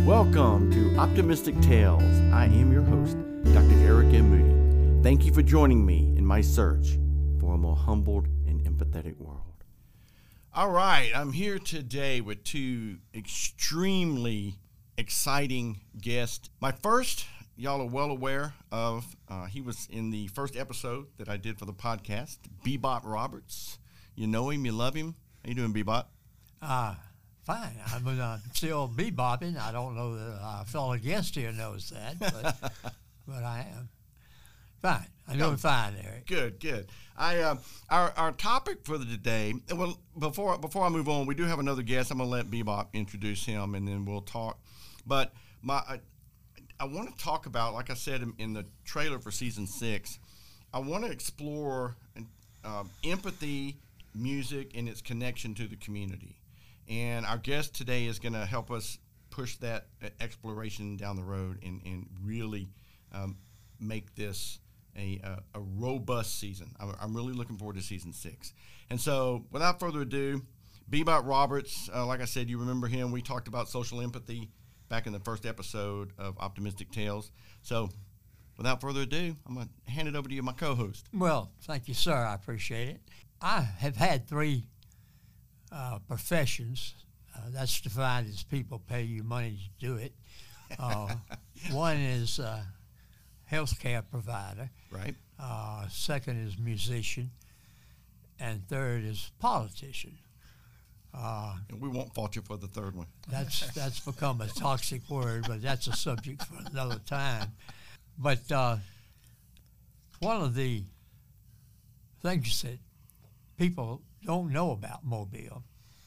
Welcome to Optimistic Tales. I am your host, Dr. Eric M. Moody. Thank you for joining me in my search for a more humbled and empathetic world. All right, I'm here today with two extremely exciting guests. My first, y'all are well aware of, he was in the first episode that I did for the podcast, Bebop Roberts. You know him, you love him. How you doing, Bebop? Fine. I'm still bebopping. I don't know that our fellow guest here knows that, but I am fine. I'm doing fine, Eric. Good. Our topic for today. Well, before I move on, we do have another guest. I'm gonna let Bebop introduce him, and then we'll talk. But I want to talk about, like I said in the trailer for season 6, I want to explore empathy, music, and its connection to the community. And our guest today is going to help us push that exploration down the road and really make this a robust season. I'm really looking forward to season 6. And so, without further ado, Bebop Roberts, like I said, you remember him. We talked about social empathy back in the first episode of Optimistic Tales. So, without further ado, I'm going to hand it over to you, my co-host. Well, thank you, sir. I appreciate it. I have had 3 professions. That's defined as people pay you money to do it. One is healthcare provider. Right. Second is musician. And third is politician. And we won't fault you for the third one. That's become a toxic word, but that's a subject for another time. But one of the things that people don't know about Mobile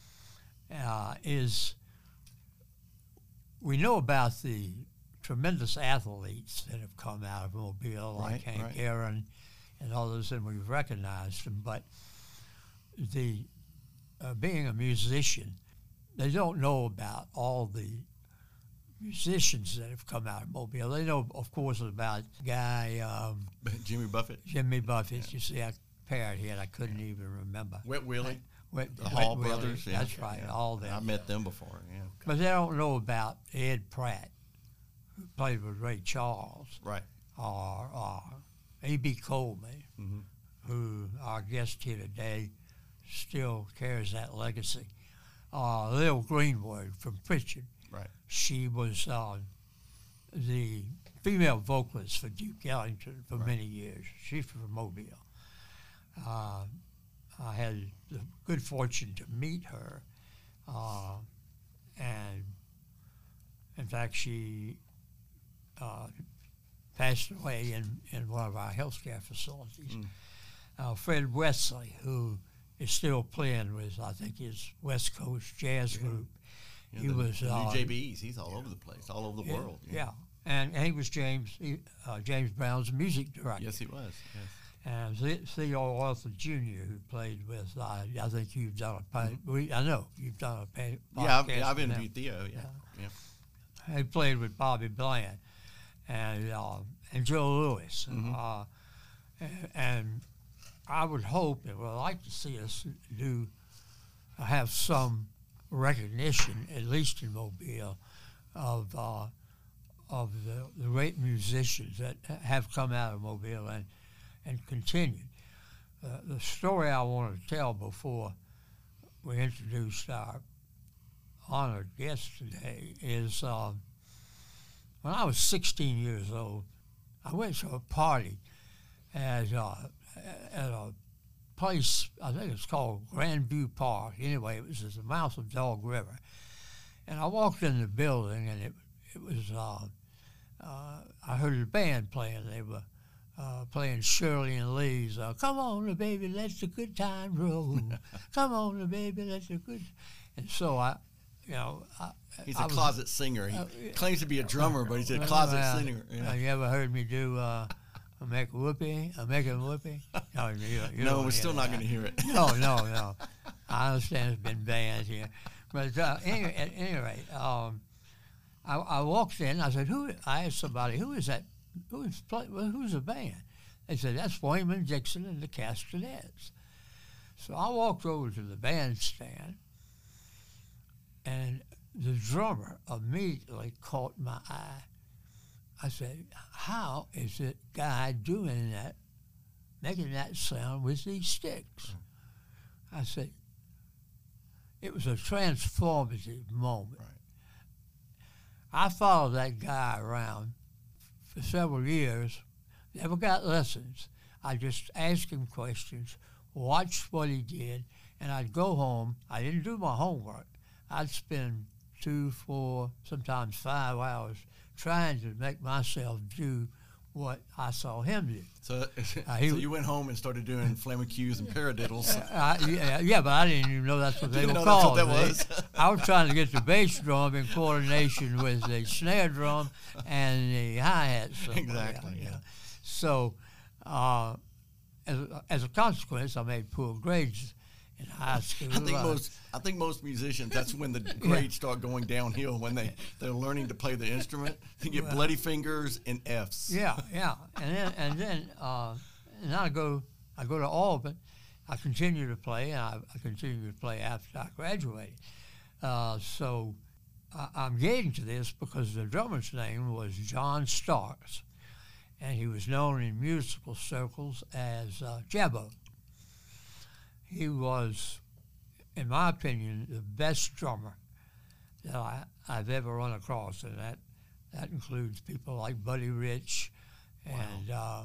is we know about the tremendous athletes that have come out of Mobile, like Hank Aaron and others, and we've recognized them. But the being a musician, they don't know about all the musicians that have come out of Mobile. They know, of course, about guy Jimmy Buffett. Yeah. You see, I paired here. I couldn't even remember. Wet Willie. The Hall brothers. Yeah, that's right. Yeah. All them. I met them before. Yeah. But they don't know about Ed Pratt, who played with Ray Charles. Right. Or A.B. Coleman, who our guest here today still carries that legacy. Lil Greenwood from Pritchard. Right. She was the female vocalist for Duke Ellington for many years. She's from Mobile. I had the good fortune to meet her, and in fact, she passed away in one of our healthcare facilities. Fred Wesley, who is still playing with, I think, his West Coast jazz group. Yeah, he was the new JBEs. He's all over the place, all over the world. Yeah. And he was James Brown's music director. Yes, he was. Yes. And Theo Arthur Jr., who played with, I think you've done I know you've done a podcast. Yeah, I've interviewed Theo. Yeah. He played with Bobby Bland and Joe Lewis. And I would hope and would like to see us have some recognition, at least in Mobile, of the great musicians that have come out of Mobile and continued. The story I want to tell before we introduced our honored guest today is when I was 16 years old, I went to a party at a place, I think it's called Grandview Park. Anyway, it was at the mouth of Dog River. And I walked in the building, and it was, I heard a band playing. They were playing Shirley and Lee's, "Come on, baby, let the good time roll. Come on, baby, let the good." And so he's a closet singer. He claims to be a drummer, but he's a closet singer. You ever heard me do "Make a Whoopee"? Make a Whoopee? No, we're still not going to hear it. No. I understand it's been banned here, but at any rate, I walked in. I said, I asked somebody, "Who is that? Who's the band?" They said, "That's Wayman Dixon and the Castanets." So I walked over to the bandstand, and the drummer immediately caught my eye. I said, how is that guy doing that, making that sound with these sticks? I said, it was a transformative moment. Right. I followed that guy around for several years, never got lessons. I just asked him questions, watched what he did, and I'd go home. I didn't do my homework. I'd spend 2, 4, sometimes 5 hours trying to make myself do what I saw him do. So, so you went home and started doing flamencos and paradiddles. Yeah, but I didn't even know that's what they were called. That's what that was. I was trying to get the bass drum in coordination with the snare drum and the hi-hat. Exactly, yeah. So, as a consequence, I made poor grades in high school. I think most musicians, that's when the grades start going downhill, when they're learning to play the instrument. They get bloody fingers and Fs. Yeah. And then I go to Auburn. I continue to play, and I continue to play after I graduated. So I'm getting to this because the drummer's name was John Starks, and he was known in musical circles as Jabbo. He was, in my opinion, the best drummer that I've ever run across, and that includes people like Buddy Rich and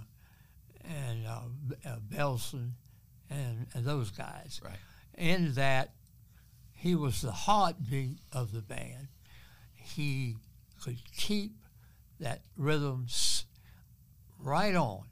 Belson and those guys. Right. In that he was the heartbeat of the band. He could keep that rhythm right on,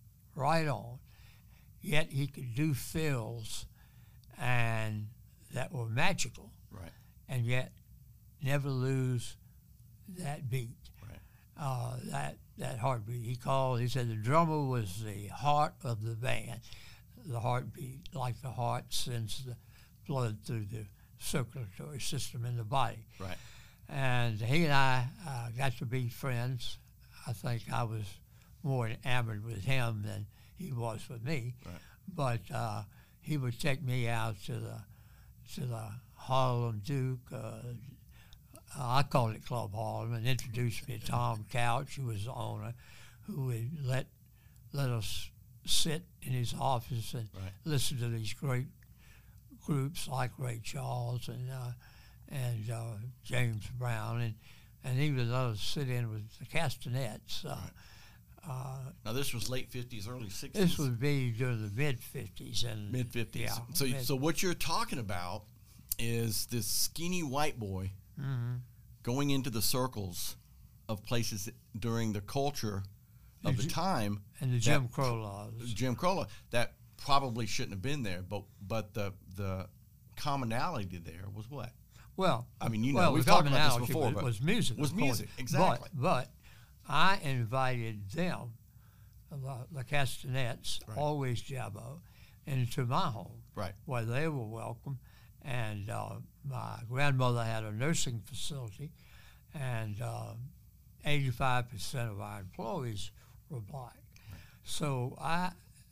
yet he could do fills and that were magical, right, and yet never lose that beat, right. That heartbeat. He said the drummer was the heart of the band, the heartbeat, like the heart sends the blood through the circulatory system in the body. Right. And he and I got to be friends. I think I was more enamored with him than he was with me. Right. But he would take me out to the Harlem Duke. I called it Club Harlem, and introduced me to Tom Couch, who was the owner, who would let us sit in his office and right. listen to these great groups like Ray Charles and James Brown, and he would let us sit in with the castanets. Right. Now this was late 50s, early 60s. This would be during the mid-50s. Mid-50s. Yeah, so what you're talking about is this skinny white boy going into the circles of places during the culture of the time. And the Jim Crow laws. Jim Crow law, that probably shouldn't have been there, but the commonality there was what? Well, I mean, we've talked about this before. But was music. Was music, exactly. But I invited them, the castanets, right. always Jabbo, into my home, right, where they were welcome. And my grandmother had a nursing facility, and 85% of our employees were black. Right. So I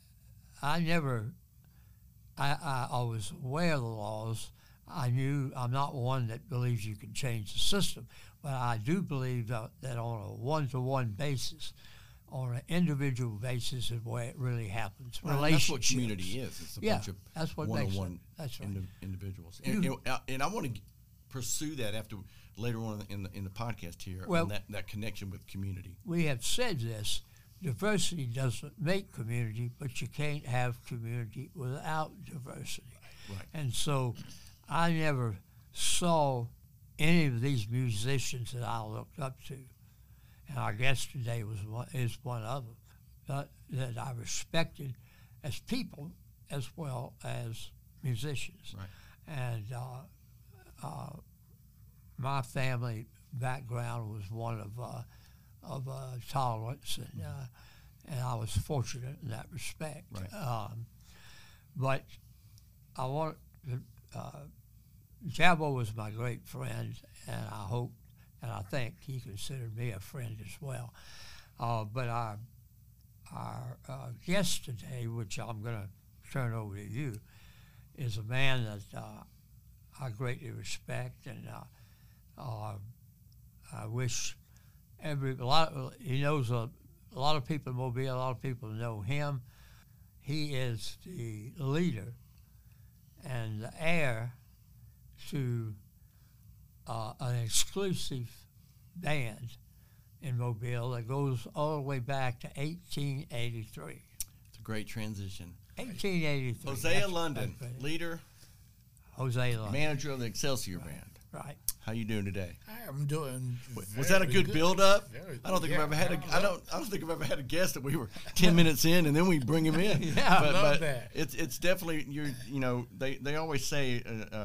was aware of the laws. I knew I'm not one that believes you can change the system, but I do believe that on a one-to-one basis, on an individual basis, is where it really happens. Well, that's what community is. It's a bunch of that's what one-on-one right. individuals. And I want to pursue that later on in the podcast here, on that connection with community. We have said this. Diversity doesn't make community, but you can't have community without diversity. Right. And so I never saw any of these musicians that I looked up to, and our guest today is one of them, that I respected as people as well as musicians. Right. And my family background was one of tolerance, and I was fortunate in that respect. Right. But I want Jabbo was my great friend, and I hope and I think he considered me a friend as well. But our guest today, which I'm going to turn over to you, is a man that I greatly respect, and I wish he knows a lot of people in Mobile. A lot of people know him. He is the leader and the heir to an exclusive band in Mobile that goes all the way back to 1883. It's a great transition. 1883. Hosea London, leader, Hosea London, manager of the Excelsior Band. right. How you doing today? I am doing. Was that a good build-up? I don't think Yeah, I've ever had I don't think I've ever had a guest that we were 10 minutes in and then we bring him in. Yeah, but, love but that. It's definitely they always say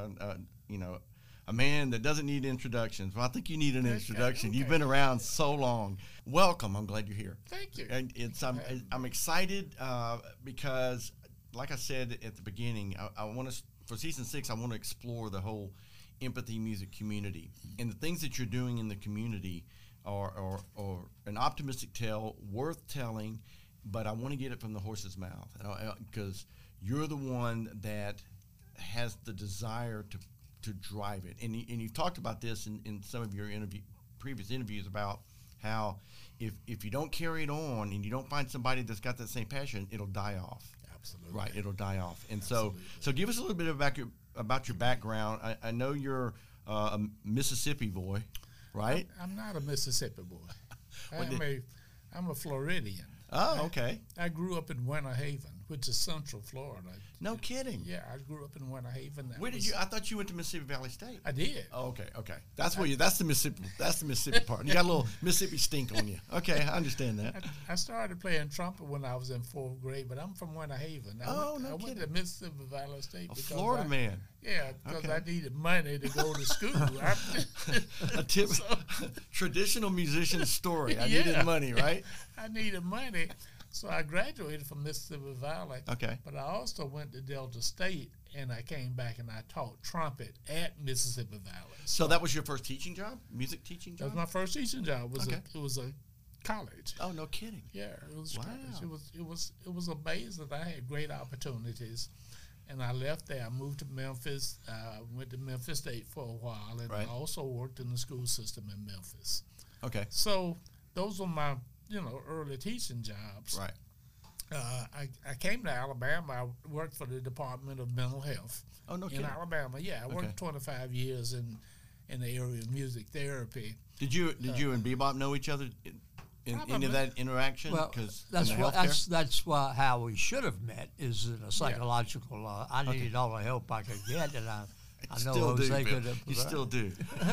a man that doesn't need introductions. Well, I think you need an introduction. okay. You've been around so long. Welcome. I'm glad you're here. Thank you. And I'm excited because, like I said at the beginning, I want to for season 6. I want to explore the whole empathy music community, and the things that you're doing in the community are an optimistic tale worth telling. But I want to get it from the horse's mouth because you're the one that has the desire to drive it, and you've talked about this in some of your previous interviews about how if you don't carry it on and you don't find somebody that's got that same passion, it'll die off. Absolutely. Right, it'll die off. And Absolutely. so give us a little bit about your background. I know you're a Mississippi boy, right? I'm not a Mississippi boy. I'm a Floridian. Oh, okay. I grew up in Winter Haven, which is Central Florida. No kidding. Yeah, I grew up in Winter Haven. Where did you? I thought you went to Mississippi Valley State. I did. Oh, okay. That's where you. That's the Mississippi part. You got a little Mississippi stink on you. Okay, I understand that. I started playing trumpet when I was in 4th grade, but I'm from Winter Haven. No I went kidding. to Mississippi Valley State. A because Florida man. Yeah, because Okay. I needed money to go to school. A traditional musician story. I Yeah. needed money, right? I needed money. So I graduated from Mississippi Valley. Okay. But I also went to Delta State, and I came back and I taught trumpet at Mississippi Valley. So that was your first teaching job? Music teaching That job? was my first teaching job. Okay. It was a college. Oh, no kidding. Yeah, it was Wow. college. It was amazing. I had great opportunities, and I left there. I moved to Memphis. Went to Memphis State for a while, and Right. I also worked in the school system in Memphis. Okay. So those were my early teaching jobs. Right. I came to Alabama. I worked for the Department of Mental Health Oh, no in kidding. Alabama. Yeah, I worked Okay. 25 years in the area of music therapy. Did you and Bebop know each other in any Probably. of that interaction? Well, 'Cause that's in the what healthcare? how we should have met is in a psychological. I needed all the help I could get, and I know Still do, Jose Bill. could have. You still do.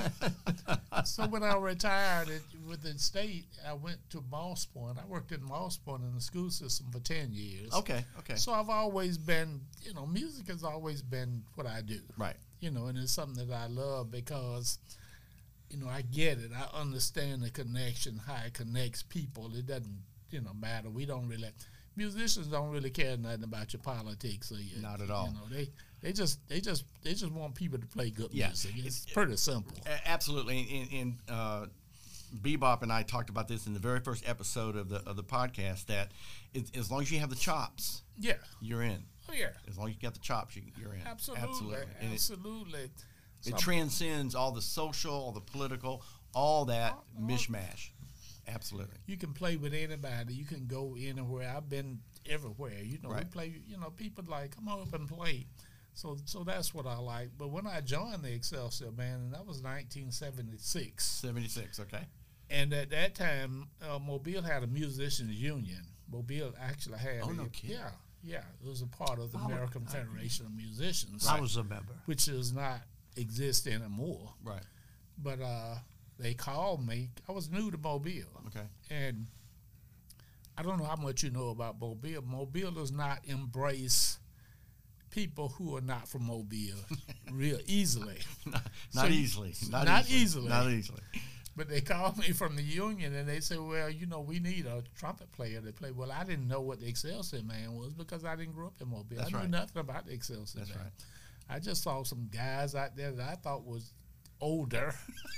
So when I retired with the state, I went to Moss Point. I worked in Moss Point in the school system for 10 years. Okay. So I've always been, music has always been what I do. Right. And it's something that I love because, I get it. I understand the connection, how it connects people. It doesn't, matter. Musicians don't really care nothing about your politics or your, Not at all. They just want people to play good Yeah. music. It's pretty simple. Absolutely. And Bebop and I talked about this in the very first episode of the podcast that as long as you have the chops, Yeah. you're in. Oh yeah. As long as you got the chops, you're in. Absolutely. And Absolutely. it transcends all the social, all the political, all that mishmash. Absolutely. You can play with anybody. You can go anywhere. I've been everywhere. We Right. play. People like come up and play. So that's what I like. But when I joined the Excelsior Band, and that was 1976, 76, okay. and at that time, Mobile had a musicians union. Mobile actually had. Oh, no kidding. Yeah. It was a part of the American Federation of Musicians, I was a member. which does not exist anymore. Right. But they called me. I was new to Mobile. Okay. And I don't know how much you know about Mobile. Mobile does not embrace people who are not from Mobile real easily. Not easily. Not easily. But they called me from the union and they said, well, we need a trumpet player to play. Well, I didn't know what the Excelsior Band was because I didn't grow up in Mobile. That's I knew right. nothing about the Excelsior That's Band. right. I just saw some guys out there that I thought was older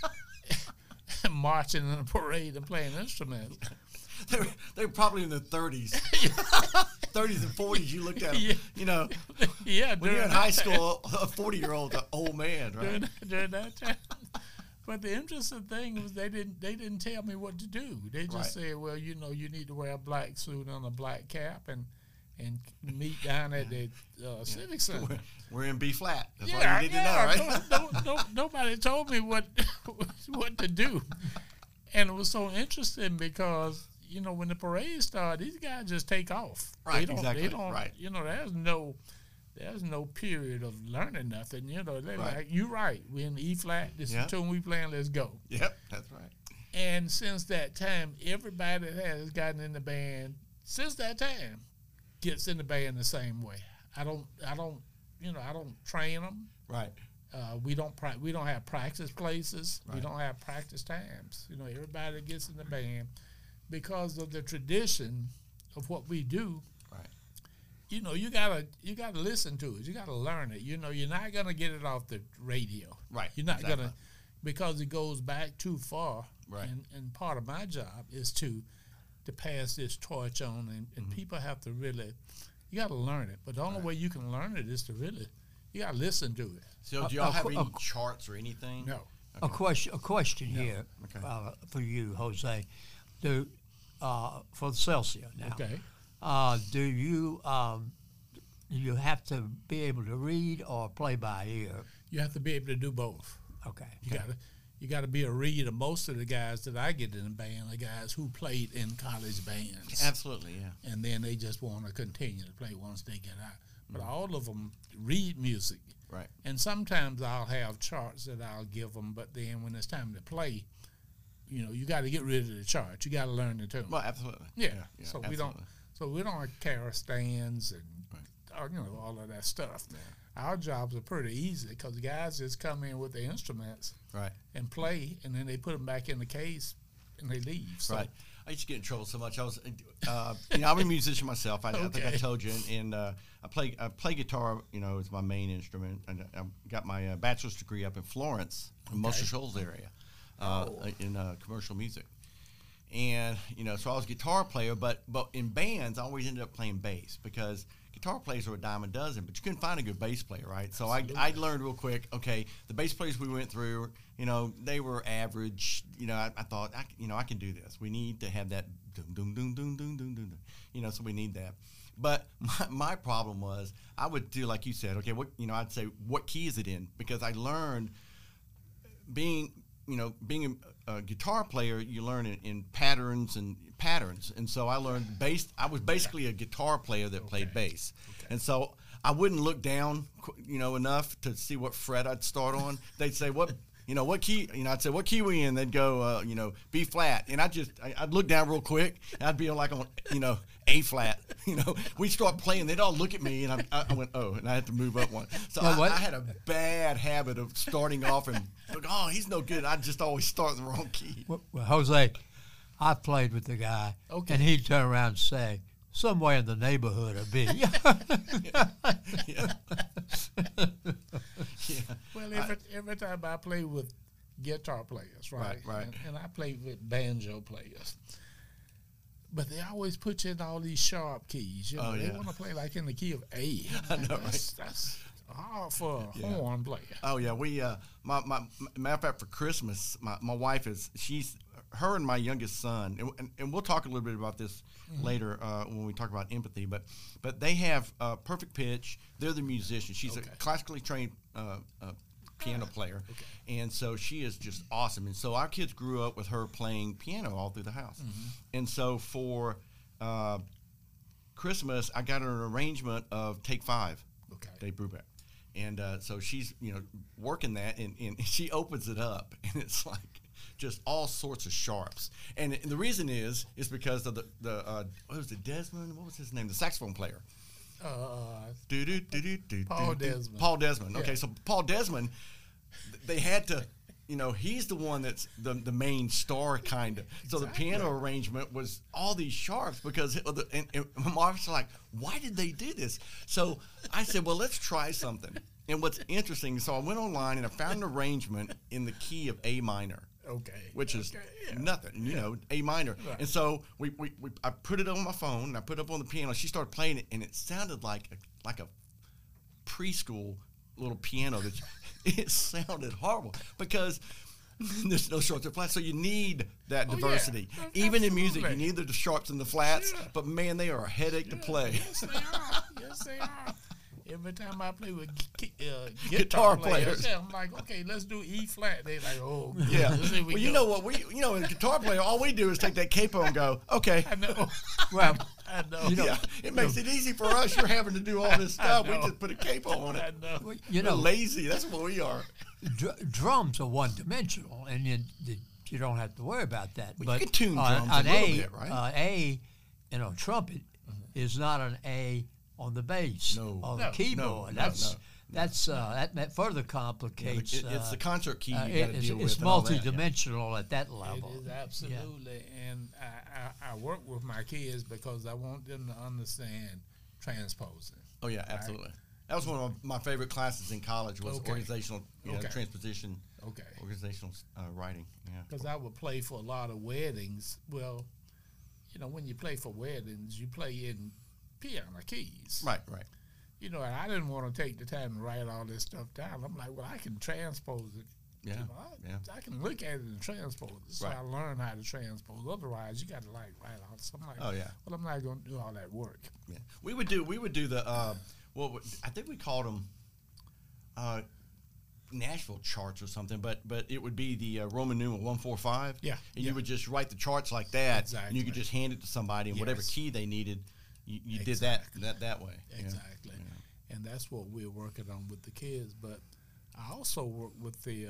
marching in a parade and playing instruments. They were probably in their 30s. 30s and 40s, you looked at them. Yeah. Yeah, When you're in high school, a 40-year-old's an old man, right? during that time. But the interesting thing was they didn't tell me what to do. They just said, well, you need to wear a black suit and a black cap and meet down at the Civic Center. We're in B flat. That's all you need to know, right? Nobody told me what to do. And it was so interesting because, when the parade started, these guys just take off. Right, exactly. Right. There's no period of learning nothing. They're right. like, you're right. We're in E flat. This is the tune we playing. Let's go. Yep, that's right. And since that time, everybody that has gotten in the band since that time gets in the band the same way. I don't train them. Right. We don't have practice places. Right. We don't have practice times. Everybody that gets in the band because of the tradition of what we do. Right. You gotta listen to it. You gotta learn it. You're not gonna get it off the radio. Right. You're not gonna, because it goes back too far. Right. And part of my job is to pass this torch on, and people have to really, you gotta learn it. But the only way you can learn it is to really, you gotta listen to it. So do y'all have any charts or anything? No. Okay. A question here for you, Jose. For Celsius now. Okay. Do you have to be able to read or play by ear? You have to be able to do both. Okay. You got to be a reader. Most of the guys that I get in the band are guys who played in college bands. Absolutely, yeah. And then they just want to continue to play once they get out. But all of them read music. Right. And sometimes I'll have charts that I'll give them, but then when it's time to play, you got to get rid of the chart. You got to learn the tune. Well, absolutely. Yeah. So absolutely. we don't carry stands and all of that stuff. Yeah. Our jobs are pretty easy because the guys just come in with their instruments and play, and then they put them back in the case and they leave. So. Right. I used to get in trouble so much. I'm a musician myself. I think I told you, and I play guitar. It's my main instrument. And I got my bachelor's degree up in Florence, in Muscle Shoals area, in commercial music. And so I was a guitar player, but in bands I always ended up playing bass because guitar players are a dime a dozen, but you couldn't find a good bass player, right? So I learned real quick. Okay, the bass players we went through, they were average. I thought I can do this. We need to have that doom doom doom doom doom doom doom. So we need that. But my problem was I would do like you said. Okay, I'd say what key is it in? Because I learned being a guitar player, you learn in patterns, and so I learned bass. I was basically a guitar player that played bass, and so I wouldn't look down, enough to see what fret I'd start on. They'd say what key, I'd say what key we in. They'd go, B flat, and I'd look down real quick, and I'd be like on, A flat. We'd start playing, they'd all look at me, and I went, oh, and I had to move up one. So I had a bad habit of starting off and oh, he's no good. I'd just always start in the wrong key. Well, Jose, I played with the guy, and he'd turn around and say, somewhere in the neighborhood of B. Yeah. Well, every time I play with guitar players, right? And I play with banjo players. But they always put you in all these sharp keys. They want to play like in the key of A. I know, that's hard for a horn player. Oh yeah, we my matter of fact for Christmas, my wife her and my youngest son, and we'll talk a little bit about this later when we talk about empathy. But they have perfect pitch. They're the musicians. She's a classically trained piano player, and so she is just awesome. And so our kids grew up with her playing piano all through the house. And so for Christmas, I got her an arrangement of Take 5, Dave Brubeck. And so she's working that, and she opens it up, and it's like just all sorts of sharps. And the reason is because of the what was it, Desmond? What was his name? The saxophone player. Paul Desmond. Paul Desmond. Okay, so Paul Desmond, they had to, he's the one that's the main star kind of. So the piano arrangement was all these sharps because and my wife's like, why did they do this? So I said, well, let's try something. And what's interesting, so I went online and I found an arrangement in the key of A minor. Which is nothing, A minor. Right. And so I put it on my phone, and I put it up on the piano. She started playing it, and it sounded like a preschool little piano. It sounded horrible because There's no shorts or flats, so you need that Oh, yeah. diversity. Even in music, you Absolutely. need the sharps and the flats. Yeah. But man, they are a headache to play. Yes, they are. Yes, they are. Every time I play with Guitar guitar players. players, I'm like, okay, let's do E flat. They like, oh, Yeah. here we Well, you go. know what in a guitar player, all we do is take that capo and go, okay. I know. Well, I know. you know, Yeah, it makes it easy for us. You're having to do all this stuff. We know. just put a capo on I it. know. well, We're you know, lazy. That's what we are. drums are one-dimensional, and you don't have to worry about that. Well, you but can tune drums a an little A, bit, right? A in a trumpet is not an A on the bass No. or No. the keyboard. No, that further complicates. It's the concert key you got to it's deal with. it's and all that, yeah. multi-dimensional at that level. It is absolutely, and I work with my kids because I want them to understand transposing. Oh yeah, absolutely. That was one of my favorite classes in college was Okay. organizational, Okay. transposition, Okay. organizational writing. Yeah. Because I would play for a lot of weddings. Well, you know, when you play for weddings, you play in piano keys. Right. You know, and I didn't want to take the time to write all this stuff down. I'm like, well, I can transpose it. Yeah. You know, Yeah. I can look at it and transpose it. So Right. I learned how to transpose. Otherwise, you got to like write out. So I'm like, Oh yeah. well, I'm not going to do all that work. Yeah. We would do the I think we called them Nashville charts or something, but it would be the Roman numeral 145. Yeah, And yeah. you would just write the charts like that, and you Exactly. could just hand it to somebody, and whatever Yes. key they needed, you did Exactly. that way. Yeah. Exactly. And that's what we're working on with the kids. But I also work with the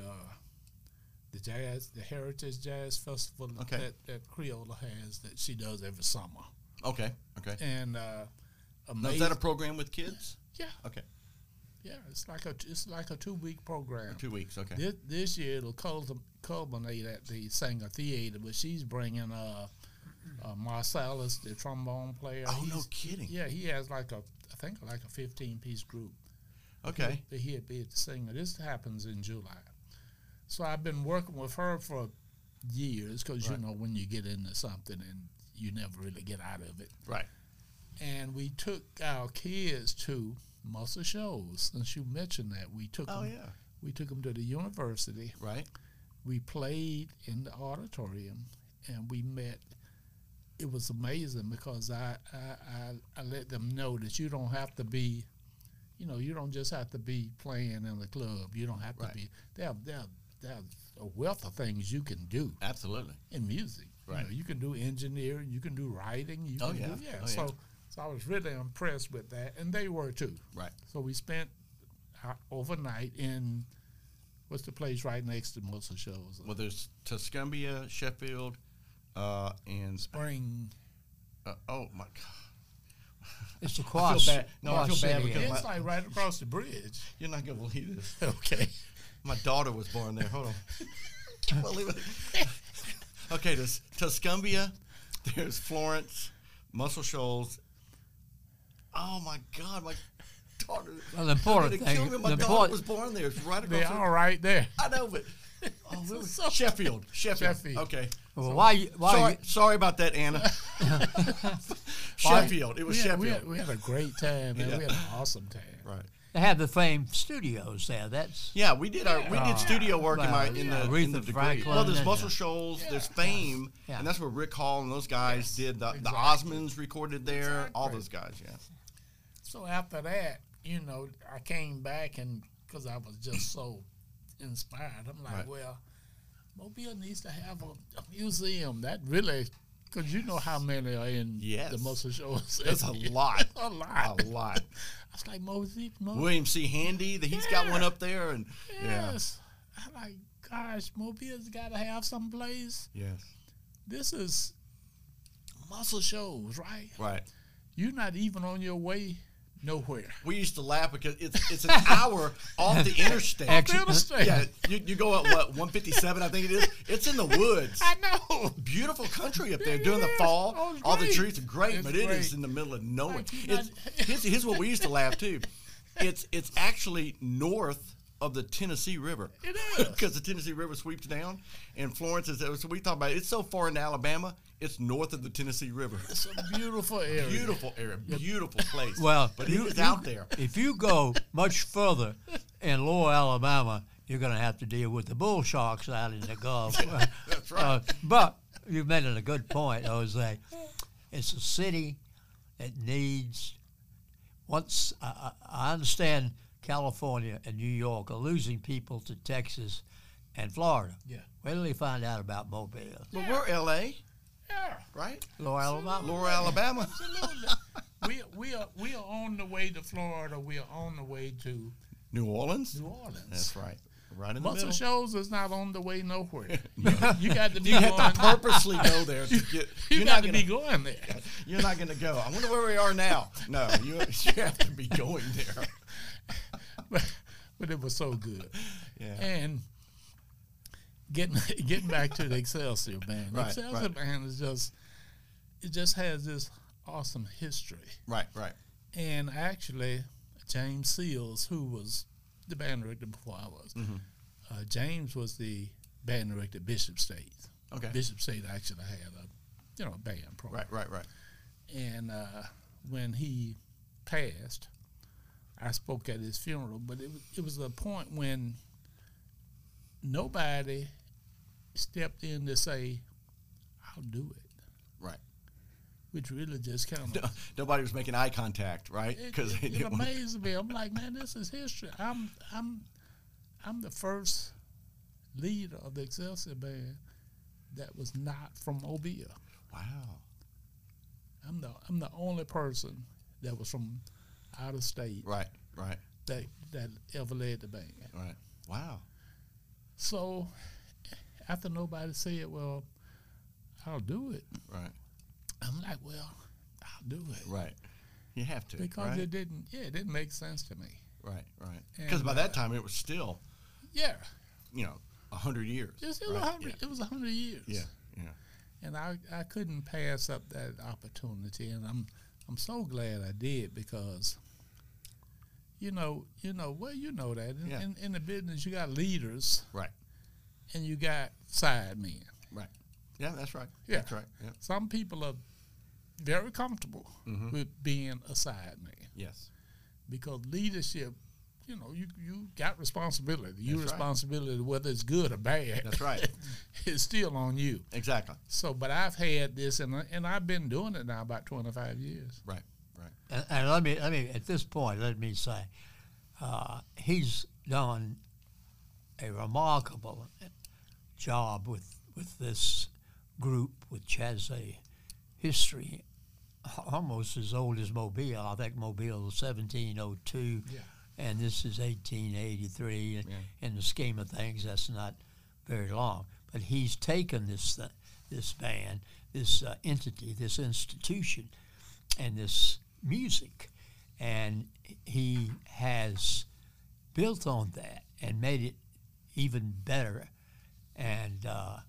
Heritage Jazz Festival Okay. that Creola has that she does every summer. Okay. And Now, amazing. is that a program with kids? Yeah, Okay. yeah. It's like a 2-week program. 2 weeks. Okay. This year it'll culminate at the Sanger Theater, but she's bringing Marcellus, the trombone player. Oh, no He's- kidding. Yeah, he has like a 15-piece group. Okay. He'll be at the Singer. This happens in July. So I've been working with her for years because, Right. you know, when you get into something and you never really get out of it. Right. And we took our kids to Muscle Shoals. Since you mentioned that, we took Oh them, yeah. we took them to the university. Right. We played in the auditorium, and we met. It was amazing because I let them know that you don't have to be, you know, you don't just have to be playing in the club. You don't have to Right. be. There's a wealth of things you can do Absolutely. in music. Right. You know, you can do engineering, you can do writing. You Oh, can yeah. do, yeah. Oh, so yeah. so I was really impressed with that, and they were too. Right. So we spent overnight in what's the place right next to Muscle Shoals? Well, there's Tuscumbia, Sheffield, and Spring. oh my God. It's the I Quad. feel bad. No, I Quad feel bad City. because It's like right across the bridge. you're not gonna believe this. Okay. My daughter was born there. Hold on. Can't believe it. Okay, there's Tuscumbia, there's Florence, Muscle Shoals. Oh my God, my daughter. Well, the important they're gonna kill thing- me. My the daughter important- was born there. It's right across. They're all right there. I know, but So- Sheffield. Sheffield. Okay. Well, why Sorry about that, Anna. Sheffield. It was Sheffield. We had a great time, man. Yeah. We had an awesome time. Right. they have the famed studios there? That's Yeah, we did studio work in Well, the Aretha degree. Franklin Well, there's and, Muscle Shoals, there's Fame, Yeah. and that's where Rick Hall and those guys did the exactly. Osmonds recorded there. Exactly. All those guys, yeah. So after that, you know, I came back and because I was just so inspired, I'm like, Right. well, Mobile needs to have a museum. That really, because you know how many are in Yes. the Muscle Shows. That's a lot. A lot. A lot. I was like, Mosey, William C. Handy, he's got one up there, and yes. I'm like, gosh, Mobile's got to have some place. yes, This is Muscle Shows, right? right. You're not even on your way nowhere. We used to laugh because it's an hour off the interstate. Exit- Interstate. Yeah, you go at what 157, I think it is. It's in the woods. I know. Beautiful country up there It during the is. fall. Oh, it's All the great. trees are great, It's but it is great. in the middle of nowhere. Like, Here's what we used to laugh too. It's actually north of the Tennessee River. It is. Because the Tennessee River sweeps down, and Florence is. So we talk about it's so far into Alabama. It's north of the Tennessee River. It's a beautiful area. Beautiful area, beautiful place. Well, but it is out there. If you go much further in lower Alabama, you're going to have to deal with the bull sharks out in the Gulf. That's right. But you made it a good point, Jose. It's a city that needs. Once I understand California and New York are losing people to Texas and Florida. Yeah. Where do they find out about Mobile? But we're L.A., Yeah. right? Laura, Alabama. Laura, Alabama. Absolutely. we are on the way to Florida. We are on the way to New Orleans. New Orleans. That's right. Right in the Muscle middle. Shoals is not on the way nowhere. You got to be You going. have to purposely go there to get. You You're got not to gonna, be going there. You're not going to go. I wonder where we are now. No, you have to be going there. But it was so good. Yeah. And getting back to the Excelsior Band. The Right, Excelsior right. Band is just has this awesome history. Right. Right. And actually, James Seals, who was the band director before I was, James was the band director at Bishop State. Okay. Bishop State actually had a band program. Right. And when he passed, I spoke at his funeral. But it was a point when nobody stepped in to say, "I'll do it," Right. which really just kind of Nobody was making eye contact, right? Because it amazed me. I'm like, man, this is history. I'm the first leader of the Excelsior Band that was not from Mobile. Wow. I'm the only person that was from out of state Right. that ever led the band. Right. Wow. So after nobody said, "Well, I'll do it," Right. I'm like, "Well, I'll do it," Right. You have to. because right? it didn't make sense to me. Right. Because And, by that time it was still, Yeah, 100 years. it was right? 100. It was 100 years. Yeah. And I couldn't pass up that opportunity, and I'm so glad I did, because you know that Yeah. in the business you got leaders Right. and you got side men. Right. Yeah, that's right. Yeah. That's right. Yeah. Some people are very comfortable Mhm. with being a side man, Yes. because leadership, you got responsibility. Your That's right. responsibility, whether it's good or bad, That's right. it's still on you. Exactly. So, but I've had this, and I've been doing it now about 25 years. Right. And let me at this point, let me say, he's done a remarkable job with this group, which has a history almost as old as Mobile. I think Mobile was 1702, Yeah. and this is 1883. And Yeah. in the scheme of things, that's not very long. But he's taken this band, this entity, this institution, and this music, and he has built on that and made it even better and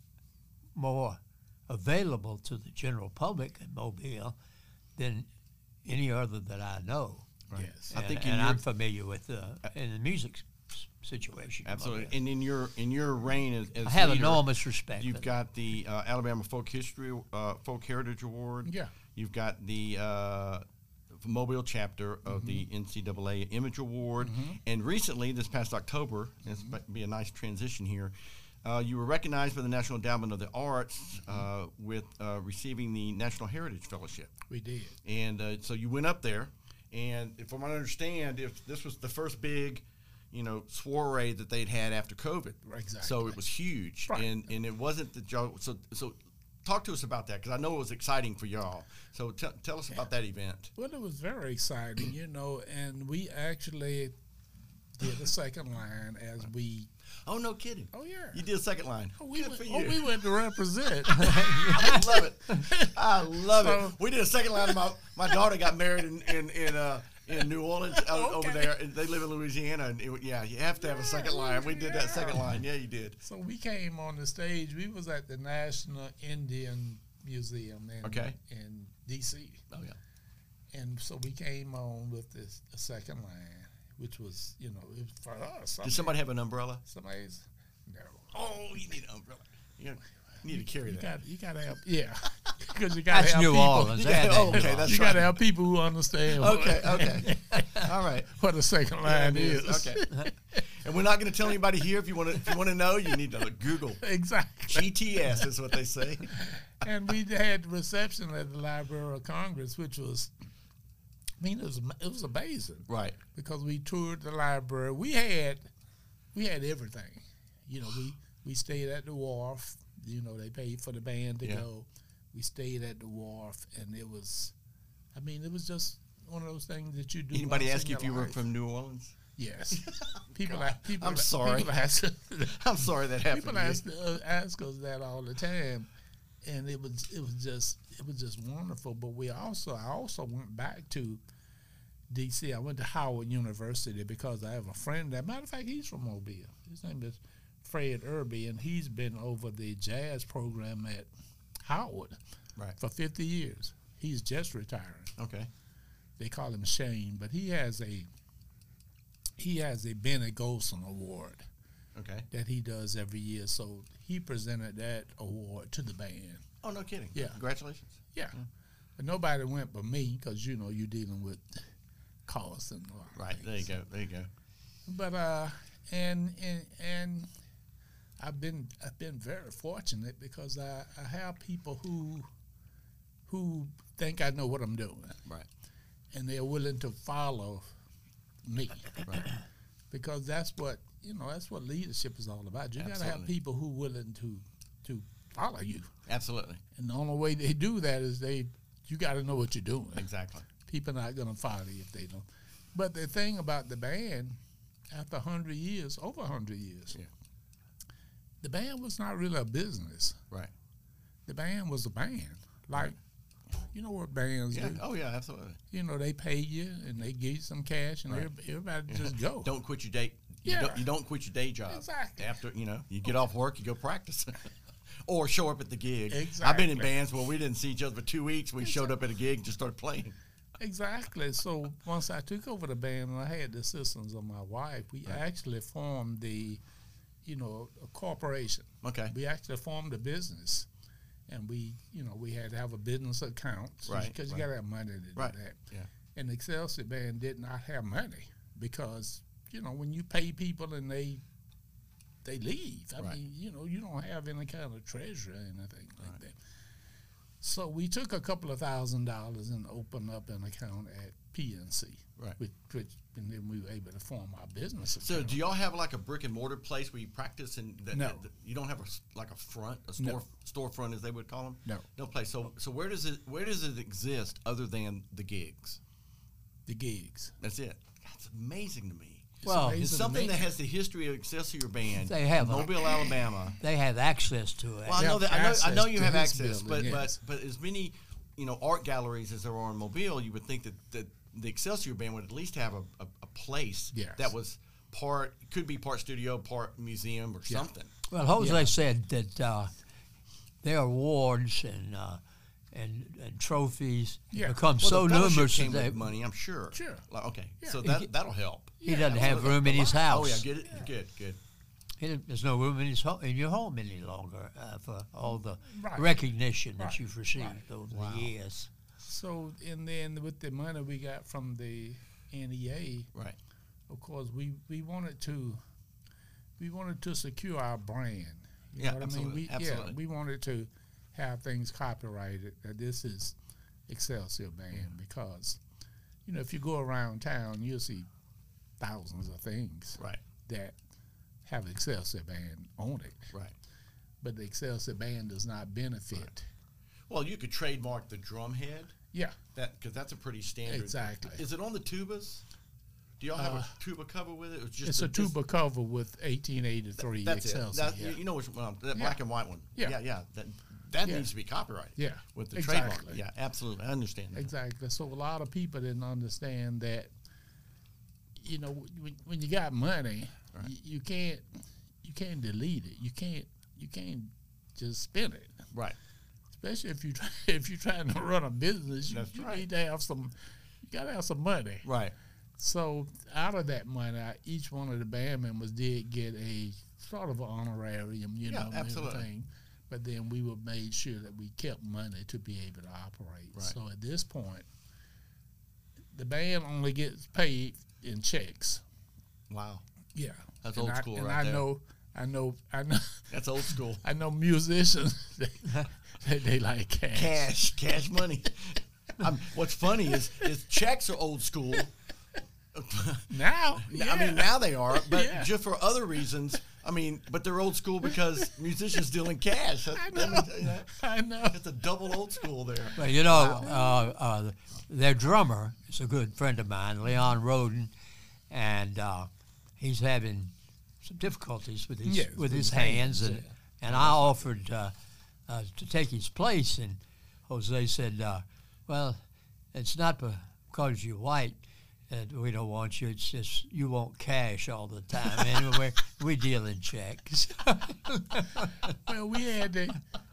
more available to the general public in Mobile than any other that I know. Right. Yes. I think and I'm familiar with in the music situation. in absolutely. Mobile. And in your reign as I have leader, enormous respect. You've for got the Alabama Folk Heritage Award. Yeah. You've got the Mobile chapter of the NCAA Image Award. And recently, this past October, this might be a nice transition here, you were recognized by the National Endowment of the Arts with receiving the National Heritage Fellowship. We did. And so you went up there, and from what I understand, if this was the first big, soiree that they'd had after COVID. Exactly. So it was huge, Right. and it wasn't the joke. So talk to us about that, because I know it was exciting for y'all. So tell us about that event. Well, it was very exciting, and we actually did a second line as we. Oh, no kidding. Oh yeah. You did a second line. We Good went, for you. we went to represent. I love it. I love So- it. We did a second line. My daughter got married in New Orleans over Okay. there, and they live in Louisiana. And you have to have a second line. We did that second line. Yeah, you did. So we came on the stage. We was at the National Indian Museum in D.C. Oh yeah. And so we came on with the second line, which was, it was for us. Did somebody have an umbrella? Somebody's no. Oh, you need an umbrella. You need to carry that. You got to have because you got to That's have New people. Orleans. They had that Oh, in New okay, Orleans. that's You got to have people who understand. Okay. All right. what a second line Yeah, it is. Okay. And we're not going to tell anybody here. If you want to know, you need to Google. Exactly. GTS is what they say. And we had reception at the Library of Congress, which was, it was amazing. Right. Because we toured the library. We had everything. We stayed at the wharf. They paid for the band to go. We stayed at the wharf, and it was just one of those things that you do. Anybody ask you if you were from New Orleans? Yes. People. I'm sorry. I'm sorry that happened. People ask us that all the time, and it was just wonderful. But I also went back to D.C. I went to Howard University because I have a friend there. Matter of fact, he's from Mobile. His name is Fred Irby, and he's been over the jazz program at Howard for 50 years. He's just retiring. Okay. They call him Shane, but he has a Benny Golson Award. Okay. That he does every year. So he presented that award to the band. Oh, no kidding. Yeah. Congratulations. Yeah. But nobody went but me because, you're dealing with costs and all that. Right. There you go. But, and I've been very fortunate because I have people who think I know what I'm doing. Right. And they're willing to follow me. Right. Because that's what leadership is all about. You got to have people who are willing to follow you. Absolutely. And the only way they do that is you got to know what you're doing. Exactly. People are not going to follow you if they don't. But the thing about the band, after over 100 years, the band was not really a business. Right. The band was a band. Like, you know what bands do? Oh, yeah, absolutely. They pay you and they give you some cash and everybody just go. Don't quit your day. Yeah. You don't quit your day job. Exactly. After, you get off work, you go practice. Or show up at the gig. Exactly. I've been in bands where we didn't see each other for 2 weeks. We showed up at a gig and just started playing. Exactly. So once I took over the band and I had the assistance of my wife, we actually formed a corporation. Okay. We actually formed a business. And we had to have a business account. Because you got to have money to do that. Yeah. And the Excelsior Band did not have money because, when you pay people and they leave. I mean, you don't have any kind of treasure or anything like that. So we took a couple of $1,000s and opened up an account at PNC. Right. And then we were able to form our business account. So do y'all have like a brick and mortar place where you practice? No. You don't have a front, storefront as they would call them? No place. So where does it exist other than the gigs? The gigs. That's it. That's amazing to me. It's something that has the history of Excelsior Band. They have Mobile, Alabama. They have access to it. Well, I know that. I know you have access, building, but as many art galleries as there are in Mobile, you would think that the Excelsior Band would at least have a place that was could be part studio, part museum, or something. Well, Jose said that their awards and trophies become so numerous came that with money, I'm sure. Sure. Like, okay, so that'll help. He doesn't have room in his house. Oh yeah, get it. Good. There's no room in your home any longer for all the recognition that you've received over the years. So, and then with the money we got from the NEA, of course, we wanted to secure our brand. You know what absolutely. I mean? We wanted to have things copyrighted that this is Excelsior Band because, if you go around town, you'll see thousands of things that have Excelsior Band on it. Right. But the Excelsior Band does not benefit. Right. Well, you could trademark the drum head. Yeah. Because that's a pretty standard. Exactly. Is it on the tubas? Do y'all have a tuba cover with it? It's a tuba cover with 1883 Excelsior. You know which one? That black and white one. Yeah. That needs to be copyrighted. Yeah. With the trademark. Yeah, absolutely. I understand that. Exactly. So a lot of people didn't understand that, when you got money, you can't delete it. You can't just spend it. Right. Especially if you're trying to run a business, you need to have some. You got to have some money. Right. So out of that money, each one of the band members did get a sort of an honorarium, absolutely. everything. But then we made sure that we kept money to be able to operate. Right. So at this point, the band only gets paid in checks. Wow. Yeah, That's and old school and right I there. know. That's old school. I know musicians. They like cash. Cash money. What's funny is checks are old school. Now, yeah. I mean, now they are, but Yeah. just for other reasons. I mean, but they're old school because musicians deal in cash. I know. I know. It's a double old school there. Well, their drummer is a good friend of mine, Leon Roden, and he's having some difficulties with his hands, and I offered to take his place, and Jose said, "Well, it's not because you're white that we don't want you. It's just you want cash all the time. Anyway, we deal in checks." Well, we had to,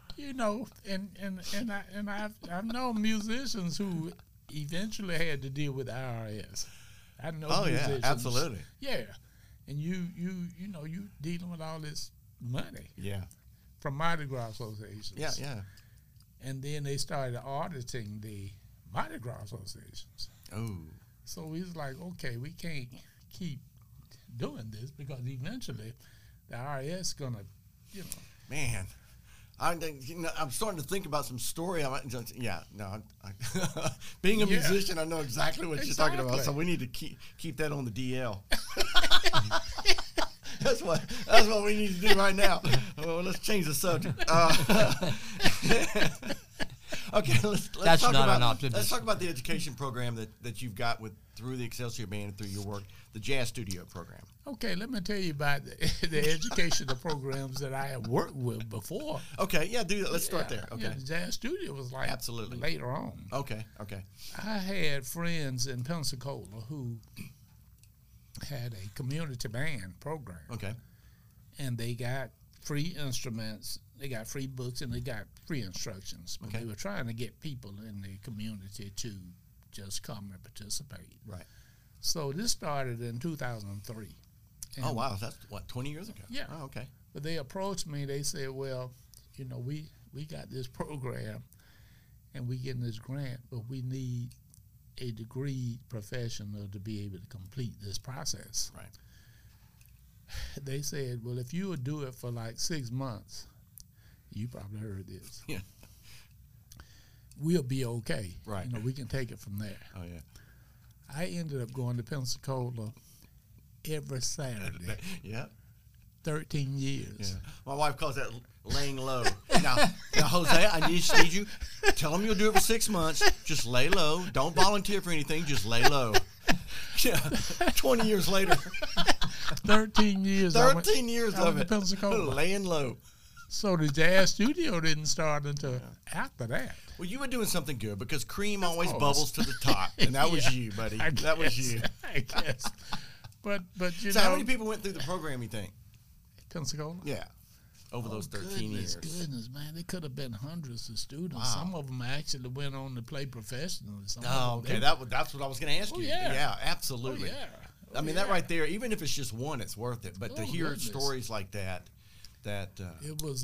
and I've known musicians who eventually had to deal with IRS. I know musicians. Yeah, absolutely. Yeah, and you dealing with all this money Yeah, from Mardi Gras associations. yeah. And then they started auditing the Mardi Gras associations. Oh, So we was like, okay, we can't keep doing this because eventually the IRS gonna, man. I'm starting to think about some story. Being a musician, I know exactly what you're talking about. So we need to keep that on the DL. That's what we need to do right now. Well, let's change the subject. Okay, let's talk about the education program that you've got through the Excelsior Band and through your work, the Jazz Studio program. Okay, let me tell you about the educational programs that I have worked with before. Okay, yeah, do that. Let's start there. Okay, the Jazz Studio was like absolutely later on. Okay. I had friends in Pensacola who had a community band program. Okay. And they got free instruments, they got free books, and they got free instructions. But they were trying to get people in the community to just come and participate. Right. So this started in 2003. Oh, wow. That's, 20 years ago? Yeah. Oh, okay. But they approached me. They said, well, we got this program, and we getting this grant, but we need a degree professional to be able to complete this process. Right. They said, well, if you would do it for like 6 months, you probably heard this. Yeah. We'll be okay. Right. We can take it from there. Oh, yeah. I ended up going to Pensacola every Saturday. Yeah. 13 years. Yeah. My wife calls that laying low. Now, Jose, I need you. Tell them you'll do it for 6 months. Just lay low. Don't volunteer for anything. Just lay low. Yeah. 20 years later. 13 years. 13 years of it. Pensacola. Laying low. So the Jazz Studio didn't start until after that. Well, you were doing something good because cream always bubbles to the top, and that was you, buddy. That was you. I guess. But so how many people went through the program, you think? Pensacola? Yeah. Over those 13 years. Goodness, man. There could have been hundreds of students. Wow. Some of them actually went on to play professionally. Okay. That's what I was going to ask you. Yeah. Yeah, absolutely. Oh, yeah. I mean, that right there, even if it's just one, it's worth it. But to hear stories like that. It was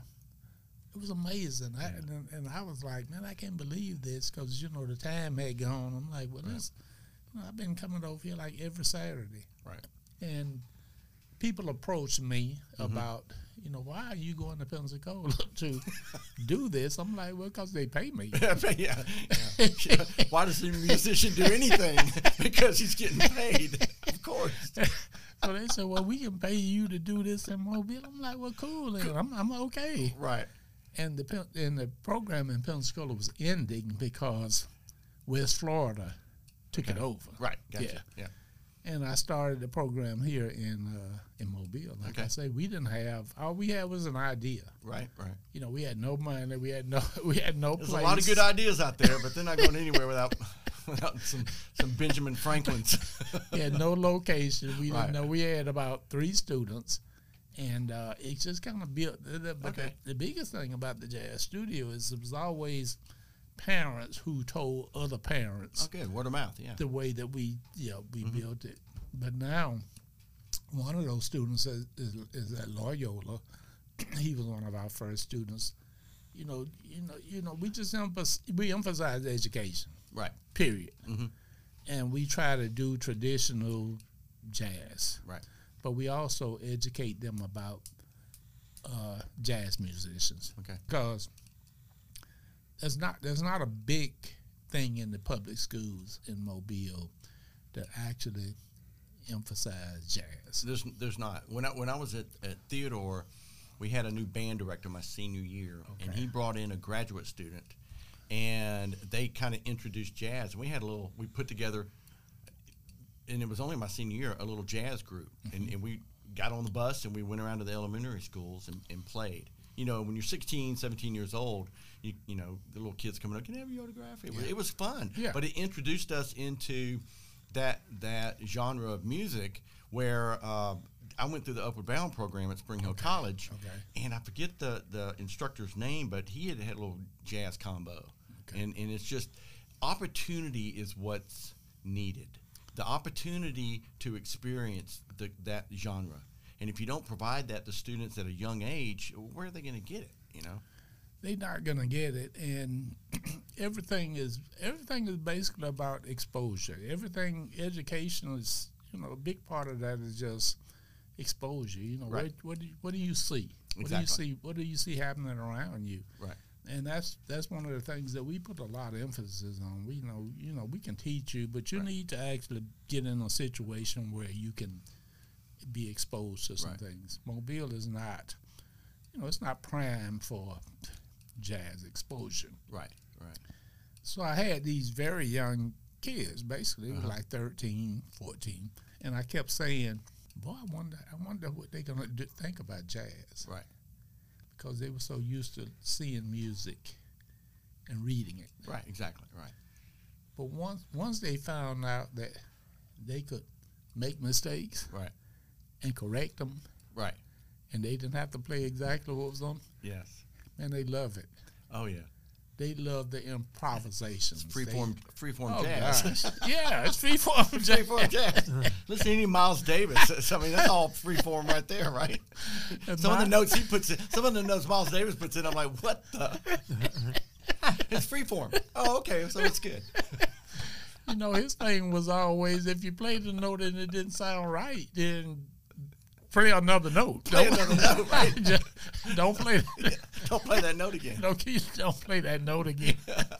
amazing. And I was like, man, I can't believe this because, the time had gone. I'm like, well, I've been coming over here like every Saturday. Right. And people approached me about, why are you going to Pensacola to do this? I'm like, well, because they pay me. Yeah. Why does a musician do anything? Because he's getting paid, of course. So they said, well, we can pay you to do this in Mobile. I'm like, well, cool. I'm okay. Right. And the program in Pensacola was ending because West Florida took it over. Right. Gotcha. Yeah. And I started the program here in Mobile. Like I say, we didn't have, all we had was an idea. Right. We had no money. We had no place. There's a lot of good ideas out there, but they're not going anywhere without some Benjamin Franklins. We had no location. We didn't know. We had about 3 students, and it just kind of built. But the biggest thing about the Jazz Studio is it was always parents who told other parents. Okay, word of mouth, yeah. The way that we built it. But now, one of those students is at Loyola. He was one of our first students. We just emphasize education. Right. Period. Mm-hmm. And we try to do traditional jazz. Right. but we also educate them about jazz musicians. Okay. Because there's not a big thing in the public schools in Mobile that actually emphasize jazz. There's not. When I was at Theodore, we had a new band director my senior year, and he brought in a graduate student, and they kind of introduced jazz. And we put together, and it was only my senior year, a little jazz group, and we got on the bus and we went around to the elementary schools and played. You know, when you're 16, 17 years old, you know, the little kids coming up, can I have your autograph? It was fun, but it introduced us into that genre of music where I went through the Upward Bound program at Spring Hill College, and I forget the instructor's name, but he had a little jazz combo, and it's just opportunity is what's needed. The opportunity to experience that genre. And if you don't provide that to students at a young age, where are they going to get it, you know? They're not going to get it. And everything is basically about exposure. Education is, you know, a big part of that is just exposure. You know, what do you see? Exactly. What do you see happening around you? Right. And that's one of the things that we put a lot of emphasis on. We know we can teach you, but you need to actually get in a situation where you can be exposed to some things. Mobile is not, you know, it's not prime for jazz exposure. Right. So I had these very young kids, basically, like 13, 14, and I kept saying, boy, I wonder what they're going to think about jazz. Right. Because they were so used to seeing music and reading it. Right, exactly, right. But once they found out that they could make mistakes and correct them, and they didn't have to play exactly what was on, man, they love it. Oh, yeah. They love the improvisations. It's freeform jazz. Gosh. Yeah, it's freeform jazz. Freeform jazz. Listen to any Miles Davis. I mean, that's all freeform right there, right? Some of the notes he puts in, some of the notes Miles Davis puts in, I'm like, what the? It's freeform. Oh, okay, so it's good. You know, his thing was always, if you played the note and it didn't sound right, then play another note. Play another note, right? Don't play. Don't play that note again. Don't play that note again.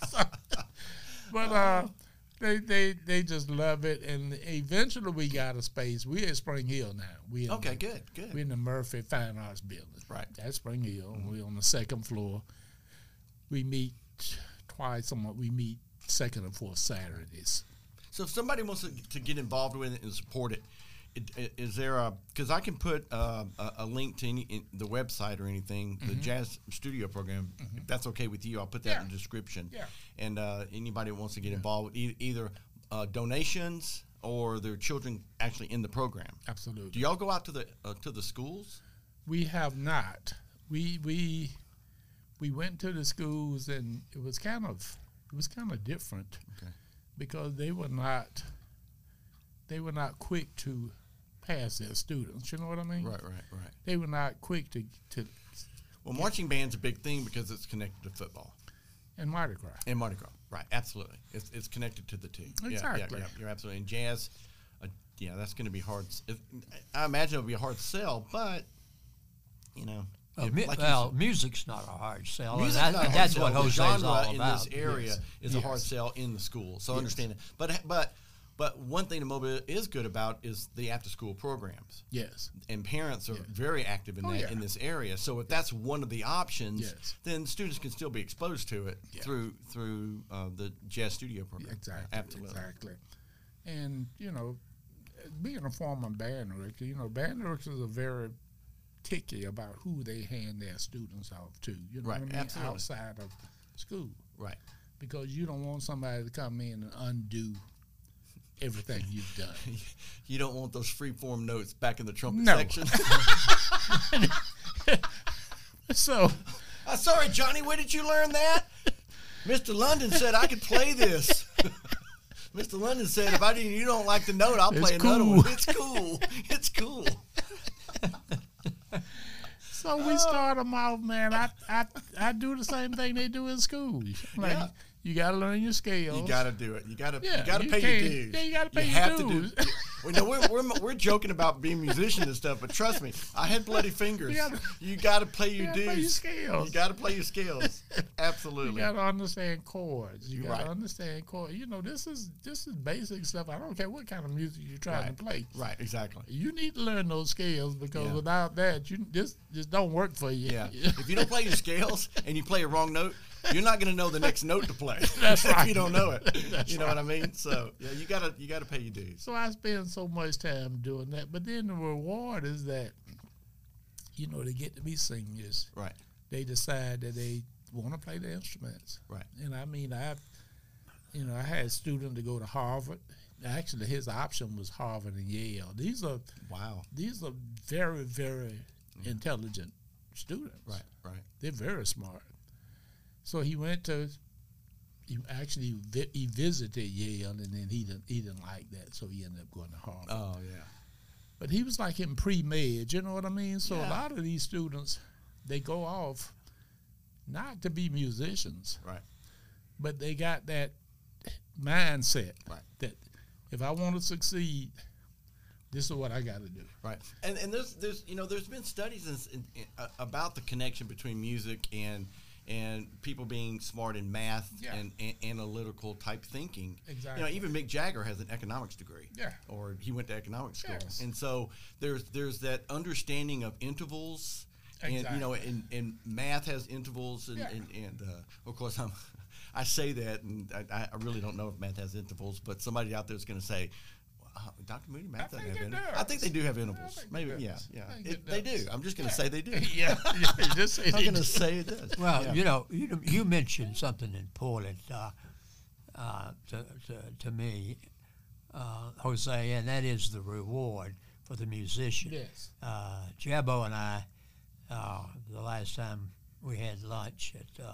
But they just love it, and eventually we got a space. We're at Spring Hill now. Good. We're in the Murphy Fine Arts Building. Right. That's Spring Hill. We're on the second floor. We meet twice a month. We meet second and fourth Saturdays. So if somebody wants to get involved with it and support it, is there because I can put a link to the website or anything, the jazz studio program, if that's okay with you, I'll put that in the description. Yeah. And anybody who wants to get involved, either donations or their children actually in the program. Absolutely. Do y'all go out to the schools? We have not. We went to the schools, and it was kind of different because they were not quick to pass their students. You know what I mean? Right. They were not quick to. Well, marching band's a big thing because it's connected to football. And Mardi Gras. Right, absolutely. It's connected to the two. Exactly. Yeah, you're absolutely. And jazz, that's going to be hard. I imagine it'll be a hard sell, but, you know. Music's not a hard sell. That's what Jose's all about. In this area is a hard sell in the school. So understand it. But one thing that Mobile is good about is the after-school programs. Yes. And parents are very active in in this area. So if that's one of the options, then students can still be exposed to it through the jazz studio program. Exactly. Absolutely. Exactly. And, you know, being a former band director, band directors are very picky about who they hand their students off to. You know what I mean? Absolutely. Outside of school. Right. Because you don't want somebody to come in and undo everything you've done. You don't want those free-form notes back in the trumpet No. section. So, sorry, Johnny, where did you learn that? Mr. London said I could play this. Mr. London said, if you don't like the note, I'll play another one. It's cool. It's cool. So we start them out, man. I do the same thing they do in school. Like, You got to learn your scales. You got to do it. You got to you pay your dues. Yeah, you got to pay you your have dues. To do. Well, no, we're joking about being musicians and stuff, but trust me, I had bloody fingers. You got to pay your dues. Play your scales. You got to play your scales. Absolutely. You got to understand chords. You got to Right. understand chords. You know, this is basic stuff. I don't care what kind of music you're trying to play. Right. Exactly. You need to learn those scales because Yeah. without that, this don't work for you. Yeah. If you don't play your scales and you play a wrong note, you're not going to know the next note to play. That's if right. you don't know it. That's you know what I mean? So yeah, you gotta pay your dues. So I spend so much time doing that. But then the reward is that, you know, they get to be singers. Right. They decide that they want to play the instruments. Right. And I mean, I had a student to go to Harvard. Actually, his option was Harvard and Yale. These are very, very intelligent students. Right. Right. They're very smart. So he visited Yale, and then he didn't like that, so he ended up going to Harvard. Oh yeah. But he was like in pre-med, you know what I mean? So Yeah. a lot of these students, they go off not to be musicians, Right. but they got that mindset Right. that if I want to succeed, this is what I got to do. Right. And there's been studies about the connection between music and people being smart in math Yeah. and analytical type thinking. Exactly. You know, even Mick Jagger has an economics degree. Yeah. Or he went to economics school. Yes. And so there's that understanding of intervals. And you know, and math has intervals, and of course I say that, and I really don't know if math has intervals, but somebody out there is going to say, Dr. Moody, math doesn't have intervals. I think they do have intervals. Maybe, yeah. They do. I'm just going to say they do. yeah, just say I'm they going do. to say it does. Well, Yeah. you mentioned something important to me, Jose, and that is the reward for the musician. Yes. Jabbo and I, the last time we had lunch at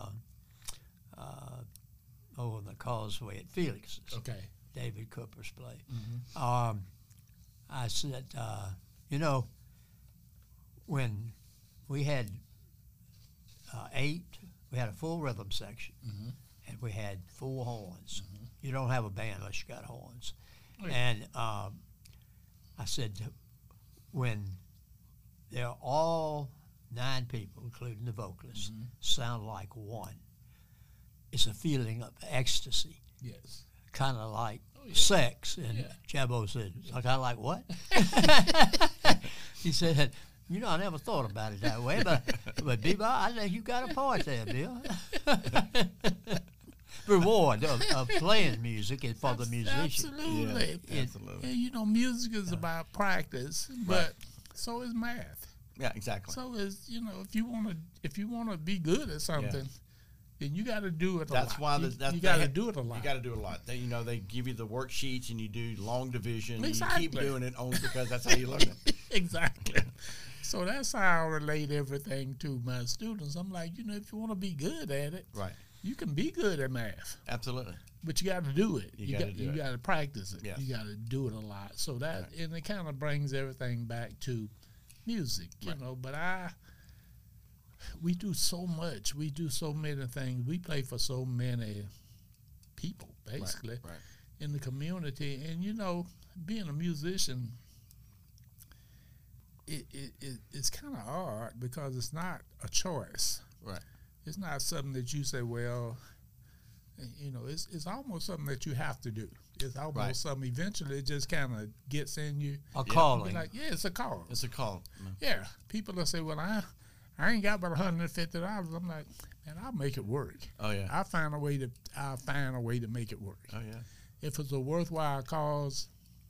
over on the causeway at Felix's, Okay. David Cooper's place. Mm-hmm. I said, when we had 8, we had a full rhythm section, and we had 4 horns. You don't have a band unless you got horns. Right. And I said, when they're all 9 people, including the vocalist, sound like one, it's a feeling of ecstasy, Yes. kind of like yeah. sex. And Yeah. Jabbo said, kind of like what? He said, I never thought about it that way, but Bebop, I think you got a point there, Bill. Reward of playing music is for the musician. Absolutely. Yeah, absolutely. And music is about practice, but so is math. Yeah, exactly. So is if you want to be good at something, then you got to do it a lot. That's why you got to do it a lot. You got to do it a lot. They give you the worksheets and you do long division. Exactly. And you keep doing it only because that's how you learn it. Exactly. So that's how I relate everything to my students. I'm like, if you want to be good at it, Right. you can be good at math, Absolutely. but you got to do it. You gotta do it. You got to practice it. Yes. You got to do it a lot. So that Right. and it kind of brings everything back to music, Right. But we do so much. We do so many things. We play for so many people, basically, Right. in the community. And being a musician, it's kind of hard because it's not a choice. Right. It's not something that you say, well, it's almost something that you have to do. It's almost Right. something eventually it just kind of gets in you. A You be calling. like, yeah, it's a call. It's a call. Yeah, people will say, well, I ain't got but $150. I'm like, man, I'll make it work. Oh yeah. I'll find a way to make it work. Oh yeah. If it's a worthwhile cause,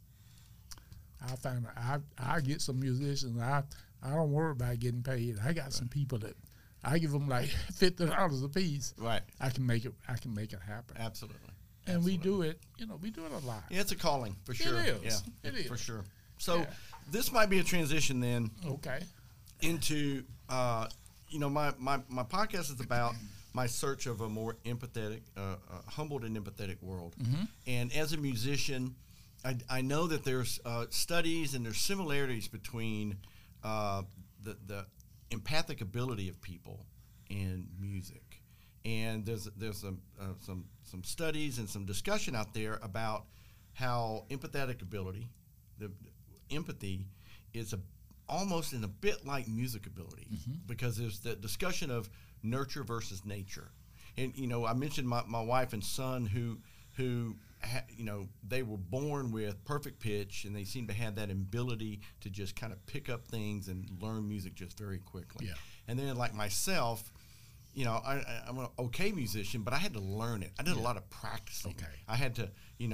I'll get some musicians. I don't worry about getting paid. I got some people that I give them like $50 a piece. Right. I can make it happen. Absolutely. And Absolutely. we do it. We do it a lot. Yeah, it's a calling for sure. is. Yeah, It is. for sure. So Yeah. this might be a transition then Okay. into my podcast is about my search of a more empathetic, humbled and empathetic world. Mm-hmm. And as a musician, I know that there's studies and there's similarities between the empathic ability of people and music. and there's some studies and some discussion out there about how empathetic ability, the empathy, is almost in a bit like music ability, because there's the discussion of nurture versus nature. And I mentioned my wife and son who they were born with perfect pitch, and they seem to have that ability to just kind of pick up things and learn music just very quickly. Yeah. And then like myself, I'm an okay musician, but I had to learn it. I did a lot of practicing. Okay. I had to,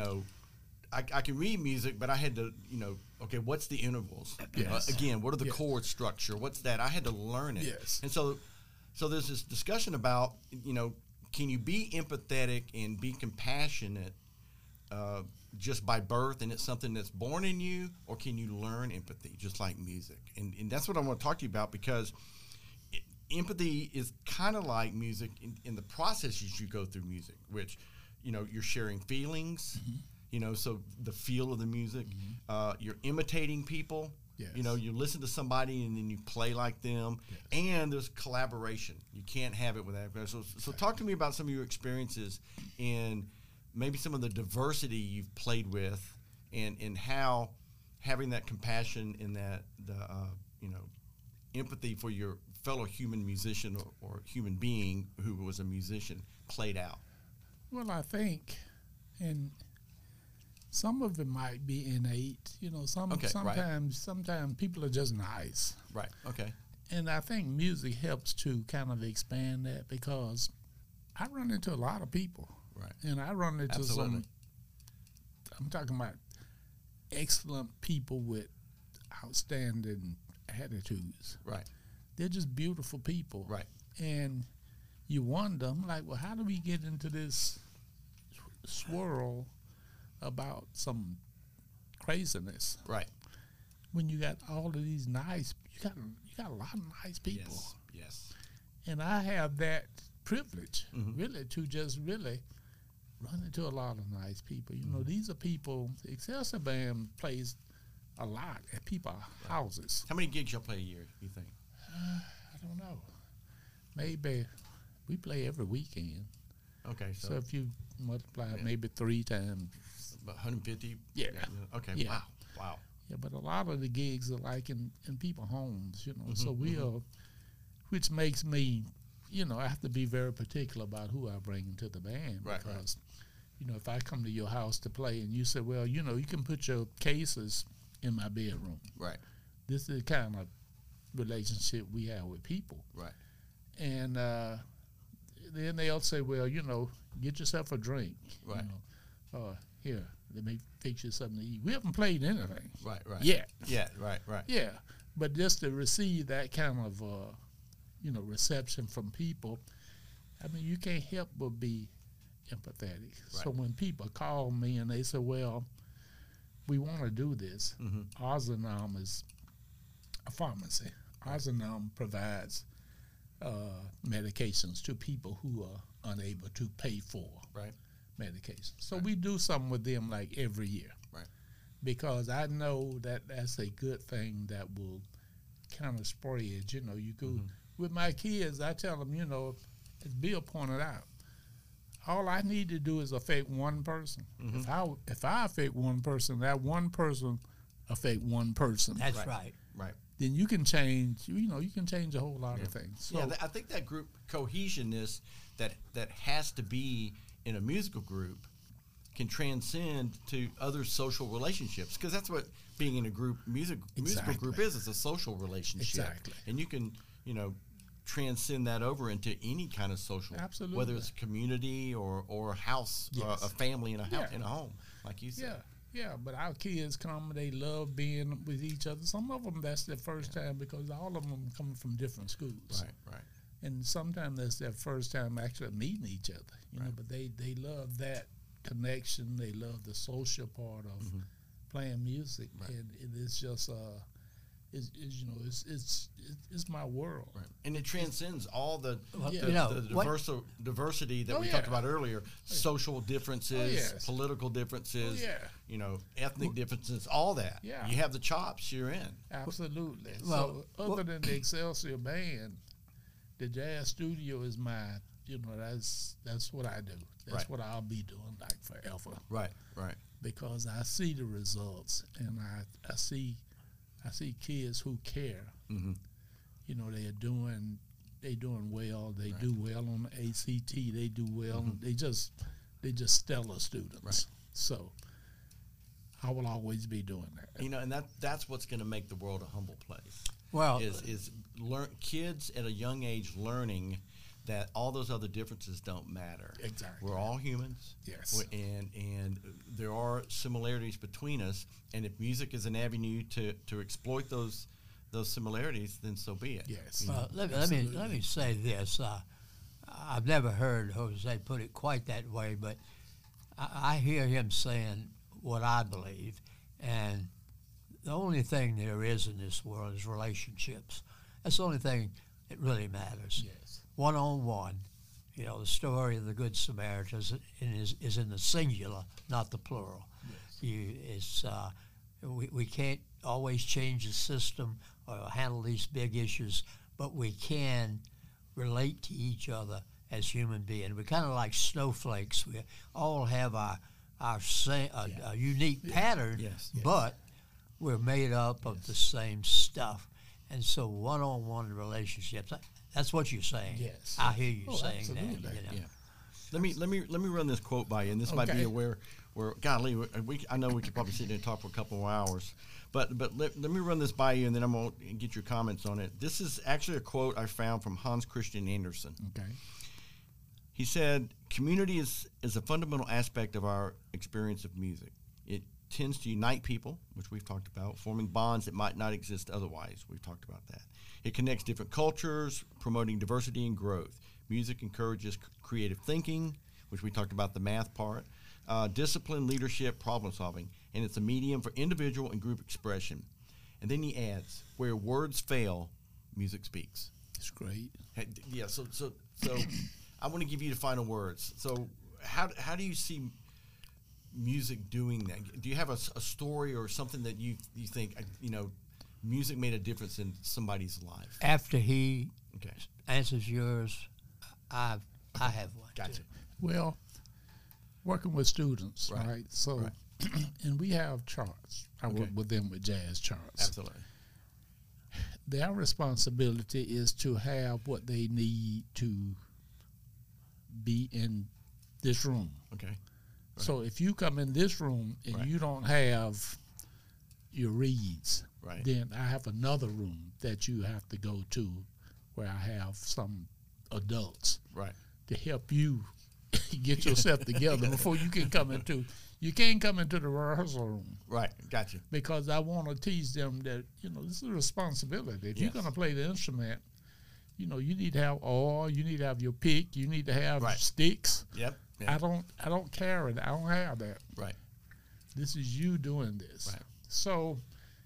I can read music, but I had to, okay, what's the intervals? Yes. Again, what are the Yes. chord structure? What's that? I had to learn it. Yes. And so there's this discussion about, can you be empathetic and be compassionate just by birth, and it's something that's born in you, or can you learn empathy just like music? And that's what I want to talk to you about, because empathy is kind of like music in the processes you go through music, which, you're sharing feelings, so the feel of the music, you're imitating people. Yes. You listen to somebody and then you play like them, and there's collaboration. You can't have it without. So talk to me about some of your experiences in maybe some of the diversity you've played with, and how having that compassion and that empathy for your fellow human musician or human being who was a musician played out. Well, I think, and some of it might be innate. Sometimes people are just nice. Right. Okay. And I think music helps to kind of expand that, because I run into a lot of people. Right. And I run into Absolutely. I'm talking about excellent people with outstanding attitudes. Right. They're just beautiful people. Right. And you wonder, I'm like, well, how do we get into this swirl about some craziness Right. when you got all of these nice, you got a lot of nice people. Yes. And I have that privilege, Mm-hmm. really, to just really run into a lot of nice people. These are people, the Excelsior Band plays a lot at people's houses. How many gigs y'all play a year, you think? I don't know. Maybe we play every weekend. Okay. So if you multiply it maybe 3 times. About 150? Yeah. Okay. Yeah. Wow. Yeah, but a lot of the gigs are like in people's homes, Mm-hmm, So we are, which makes me, I have to be very particular about who I bring into the band. Right, Because, if I come to your house to play and you say, well, you can put your cases in my bedroom. Right. This is the kind of relationship we have with people. Right. And then they'll say, well, get yourself a drink. Right. Here, let me fix you something to eat. We haven't played anything. Right. Yet. Yeah. Right. Yeah. But just to receive that kind of, reception from people, I mean, you can't help but be empathetic. Right. So when people call me and they say, well, we want to do this, Ozanam is a pharmacy. Ozanam provides medications to people who are unable to pay for medications. So we do something with them like every year. Right. Because I know that that's a good thing that will kind of spread. You go with my kids, I tell them, as Bill pointed out, all I need to do is affect one person. If I affect one person, that one person affect one person. That's right. Right. Then you can change. You can change a whole lot of things. So, I think that group cohesionness that has to be in a musical group can transcend to other social relationships, because that's what being in a musical group is. It's a social relationship. Exactly. And you can, transcend that over into any kind of social, Absolutely. whether it's community or a house, Yes. a family in a house, Yeah. in a home, like you said. Yeah, but our kids come, they love being with each other. Some of them, that's their first time, because all of them come from different schools. Right. And sometimes that's their first time actually meeting each other, but they love that connection. They love the social part of playing music. Right. And it's just, it's my world. Right. And it transcends all the Yeah. diversity that Oh, we yeah. talked about earlier, social differences, Oh, yes. political differences, Oh, ethnic differences, all that. Yeah. You have the chops, you're in. Absolutely. Well, so other than the Excelsior Band, the Jazz Studio is my that's what I do. That's Right. what I'll be doing like forever. Right. Because I see the results, and I see kids who care. Mm-hmm. They're doing well. They do well on the ACT. They do well. They just stellar students. Right. So I will always be doing that. And that's what's going to make the world a humble place. Well, Is kids at a young age learning that all those other differences don't matter. Exactly. We're all humans. Yes. And there are similarities between us. And if music is an avenue to exploit those similarities, then so be it. Yes. well, let me say this. I've never heard Jose put it quite that way, but I hear him saying what I believe, and the only thing there is in this world is relationships. That's the only thing that really matters. Yes. One-on-one. The story of the Good Samaritan is in the singular, not the plural. Yes. We can't always change the system or handle these big issues, but we can relate to each other as human beings. We're kind of like snowflakes. We all have our unique pattern, Yes. but we're made up of the same stuff. And so one-on-one relationships, that's what you're saying. Yes. I hear you saying absolutely. that. Yeah. Let me run this quote by you, and this might be where golly, I know we could probably sit there and talk for a couple more hours, but let me run this by you, and then I'm going to get your comments on it. This is actually a quote I found from Hans Christian Andersen. Okay. He said, "Community is a fundamental aspect of our experience of music. It tends to unite people, which we've talked about, forming bonds that might not exist otherwise. We've talked about that. It connects different cultures, promoting diversity and growth. Music encourages creative thinking, which we talked about the math part, discipline, leadership, problem solving, and it's a medium for individual and group expression." And then he adds, "Where words fail, music speaks." It's great. Yeah, so I want to give you the final words. So how do you see music doing that? Do you have a story or something that you think, music made a difference in somebody's life? After he Okay. answers yours, I have one. Gotcha. Well, working with students, Right. right? So, Right. and we have charts. I work with them with jazz charts. Absolutely. Their responsibility is to have what they need to be in this room. Okay. So if you come in this room and Right. you don't have your reeds, Right. then I have another room that you have to go to where I have some adults Right. to help you get yourself together before you can come into. You can't come into the rehearsal room Right. Gotcha. because I want to teach them that this is a responsibility. If you're Yes. going to play the instrument, you need to have oil, you need to have your pick, you need to have Right. sticks. Yep. I don't carry it. I don't have that. Right. This is you doing this. Right. So,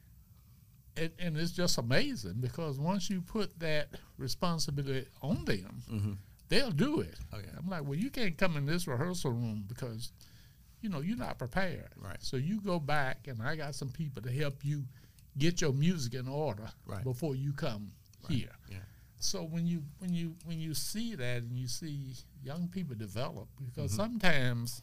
and it's just amazing because once you put that responsibility on them, they'll do it. Okay. I'm like, well, you can't come in this rehearsal room because, you're not prepared. Right. So you go back, and I got some people to help you get your music in order Right. before you come here. Yeah. So when you see that and you see young people develop, because sometimes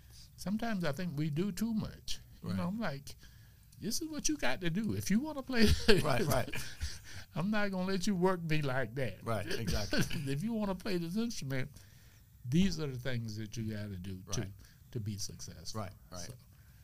I think we do too much. Right. I'm like, this is what you got to do. If you want to play, Right. I'm not gonna let you work me like that. Right. Exactly. If you want to play this instrument, these are the things that you got to do Right. to be successful. Right. Right. So,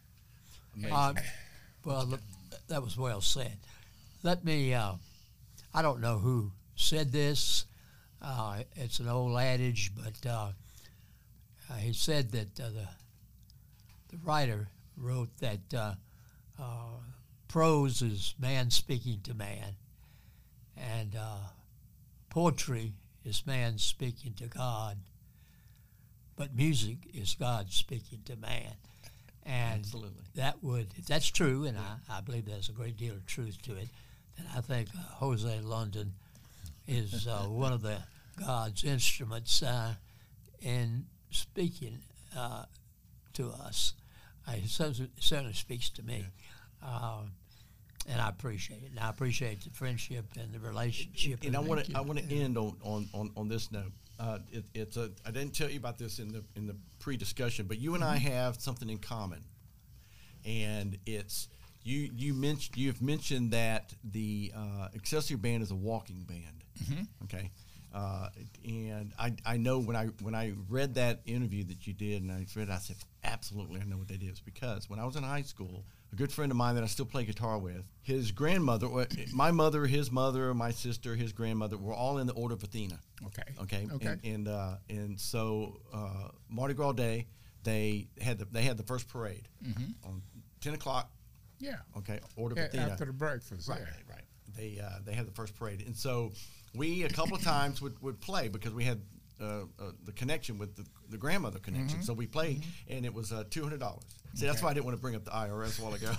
Well, that was well said. Let me, I don't know who said this. It's an old adage, but he said that the writer wrote that prose is man speaking to man, and poetry is man speaking to God, but music is God speaking to man. And Absolutely. if that's true, and I believe there's a great deal of truth to it, then I think Jose London is one of the God's instruments in speaking to us. It certainly speaks to me. And I appreciate it. And I appreciate the friendship and the relationship. And I want to end on this note. it's a. I didn't tell you about this in the pre-discussion, but you and I have something in common, and it's you've mentioned that the Excelsior Band is a walking band. Okay. And I know when I read that interview that you did, and I read it, I said, absolutely, I know what that is, because when I was in high school, a good friend of mine that I still play guitar with, his grandmother, my mother, his mother, my sister, his grandmother, were all in the Order of Athena. Okay. And so Mardi Gras Day, they had the first parade on 10 o'clock. Yeah. Okay. Order of Athena. After the breakfast. Right. They had the first parade, and so we a couple of times would play because we had the connection with the grandmother connection. So we played, and it was $200. See, that's why I didn't want to bring up the IRS a while ago.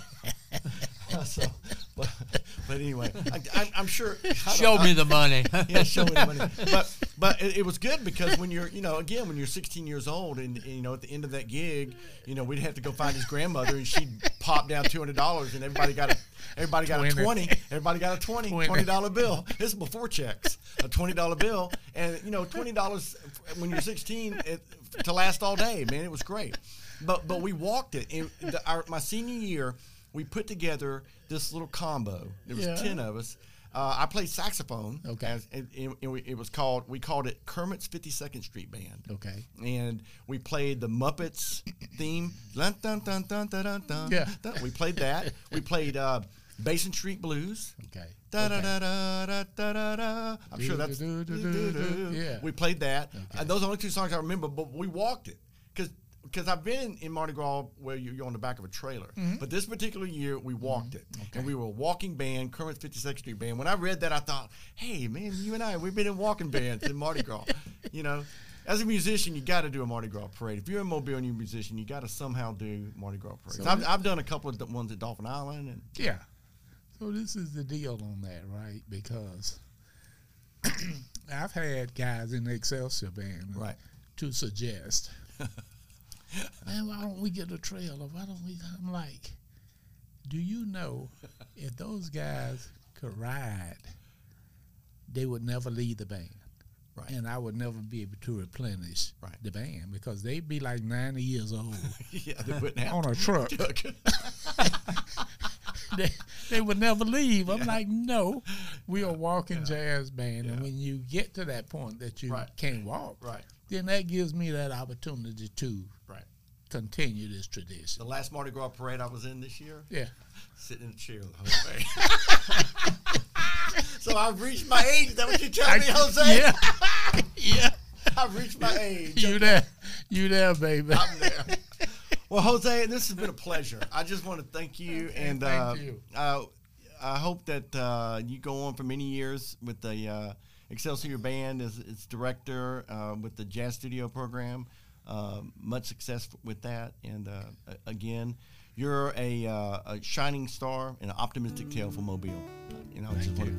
But anyway, I'm sure. Show me the money. Yeah, show me the money. But it was good because when you're, again, when you're 16 years old and, at the end of that gig, we'd have to go find his grandmother and she'd pop down $200 and everybody got a 20. Everybody got a $20 bill. This is before checks. A $20 bill. And, $20 when you're 16 to last all day, man, it was great. But we walked it. In my senior year, we put together this little combo. There was 10 of us. I played saxophone. Okay. We called it Kermit's 52nd Street Band. Okay. And we played the Muppets theme. Dun, dun, dun, dun, dun, dun, dun, Yeah. dun. We played that. We played Basin Street Blues. Okay. Da, da, da, da, da, da, da, da. I'm sure that's. Yeah. We played that. Okay. Those are the only two songs I remember, but we walked it. Because I've been in Mardi Gras where you're on the back of a trailer. But this particular year, we walked it. Okay. And we were a walking band, Kermit's 52nd Street Band. When I read that, I thought, hey, man, you and I, we've been in walking bands in Mardi Gras. As a musician, you got to do a Mardi Gras parade. If you're in Mobile and you're a musician, you got to somehow do Mardi Gras parades. So I've done a couple of ones at Dolphin Island. And Yeah. So this is the deal on that, right? Because I've had guys in the Excelsior Band to suggest, man, why don't we get a trailer? Why don't we? I'm like, do you know if those guys could ride, they would never leave the band. Right. And I would never be able to replenish the band because they'd be like 90 years old yeah, they wouldn't have on a truck. They would never leave. I'm like, no, we are a walking jazz band. And when you get to that point that you can't walk, then that gives me that opportunity to continue this tradition. The last Mardi Gras parade I was in this year, sitting in a chair the whole way. So I've reached my age. Is that what you're telling me, Jose? Yeah. Yeah. I've reached my age. You there, baby. I'm there. Well, Jose, this has been a pleasure. I just want to thank you, and thank you. I hope that you go on for many years with the Excelsior Band as its director with the Jazz Studio program. Much success with that, and again, you're a shining star and an optimistic tale for Mobile. I just want to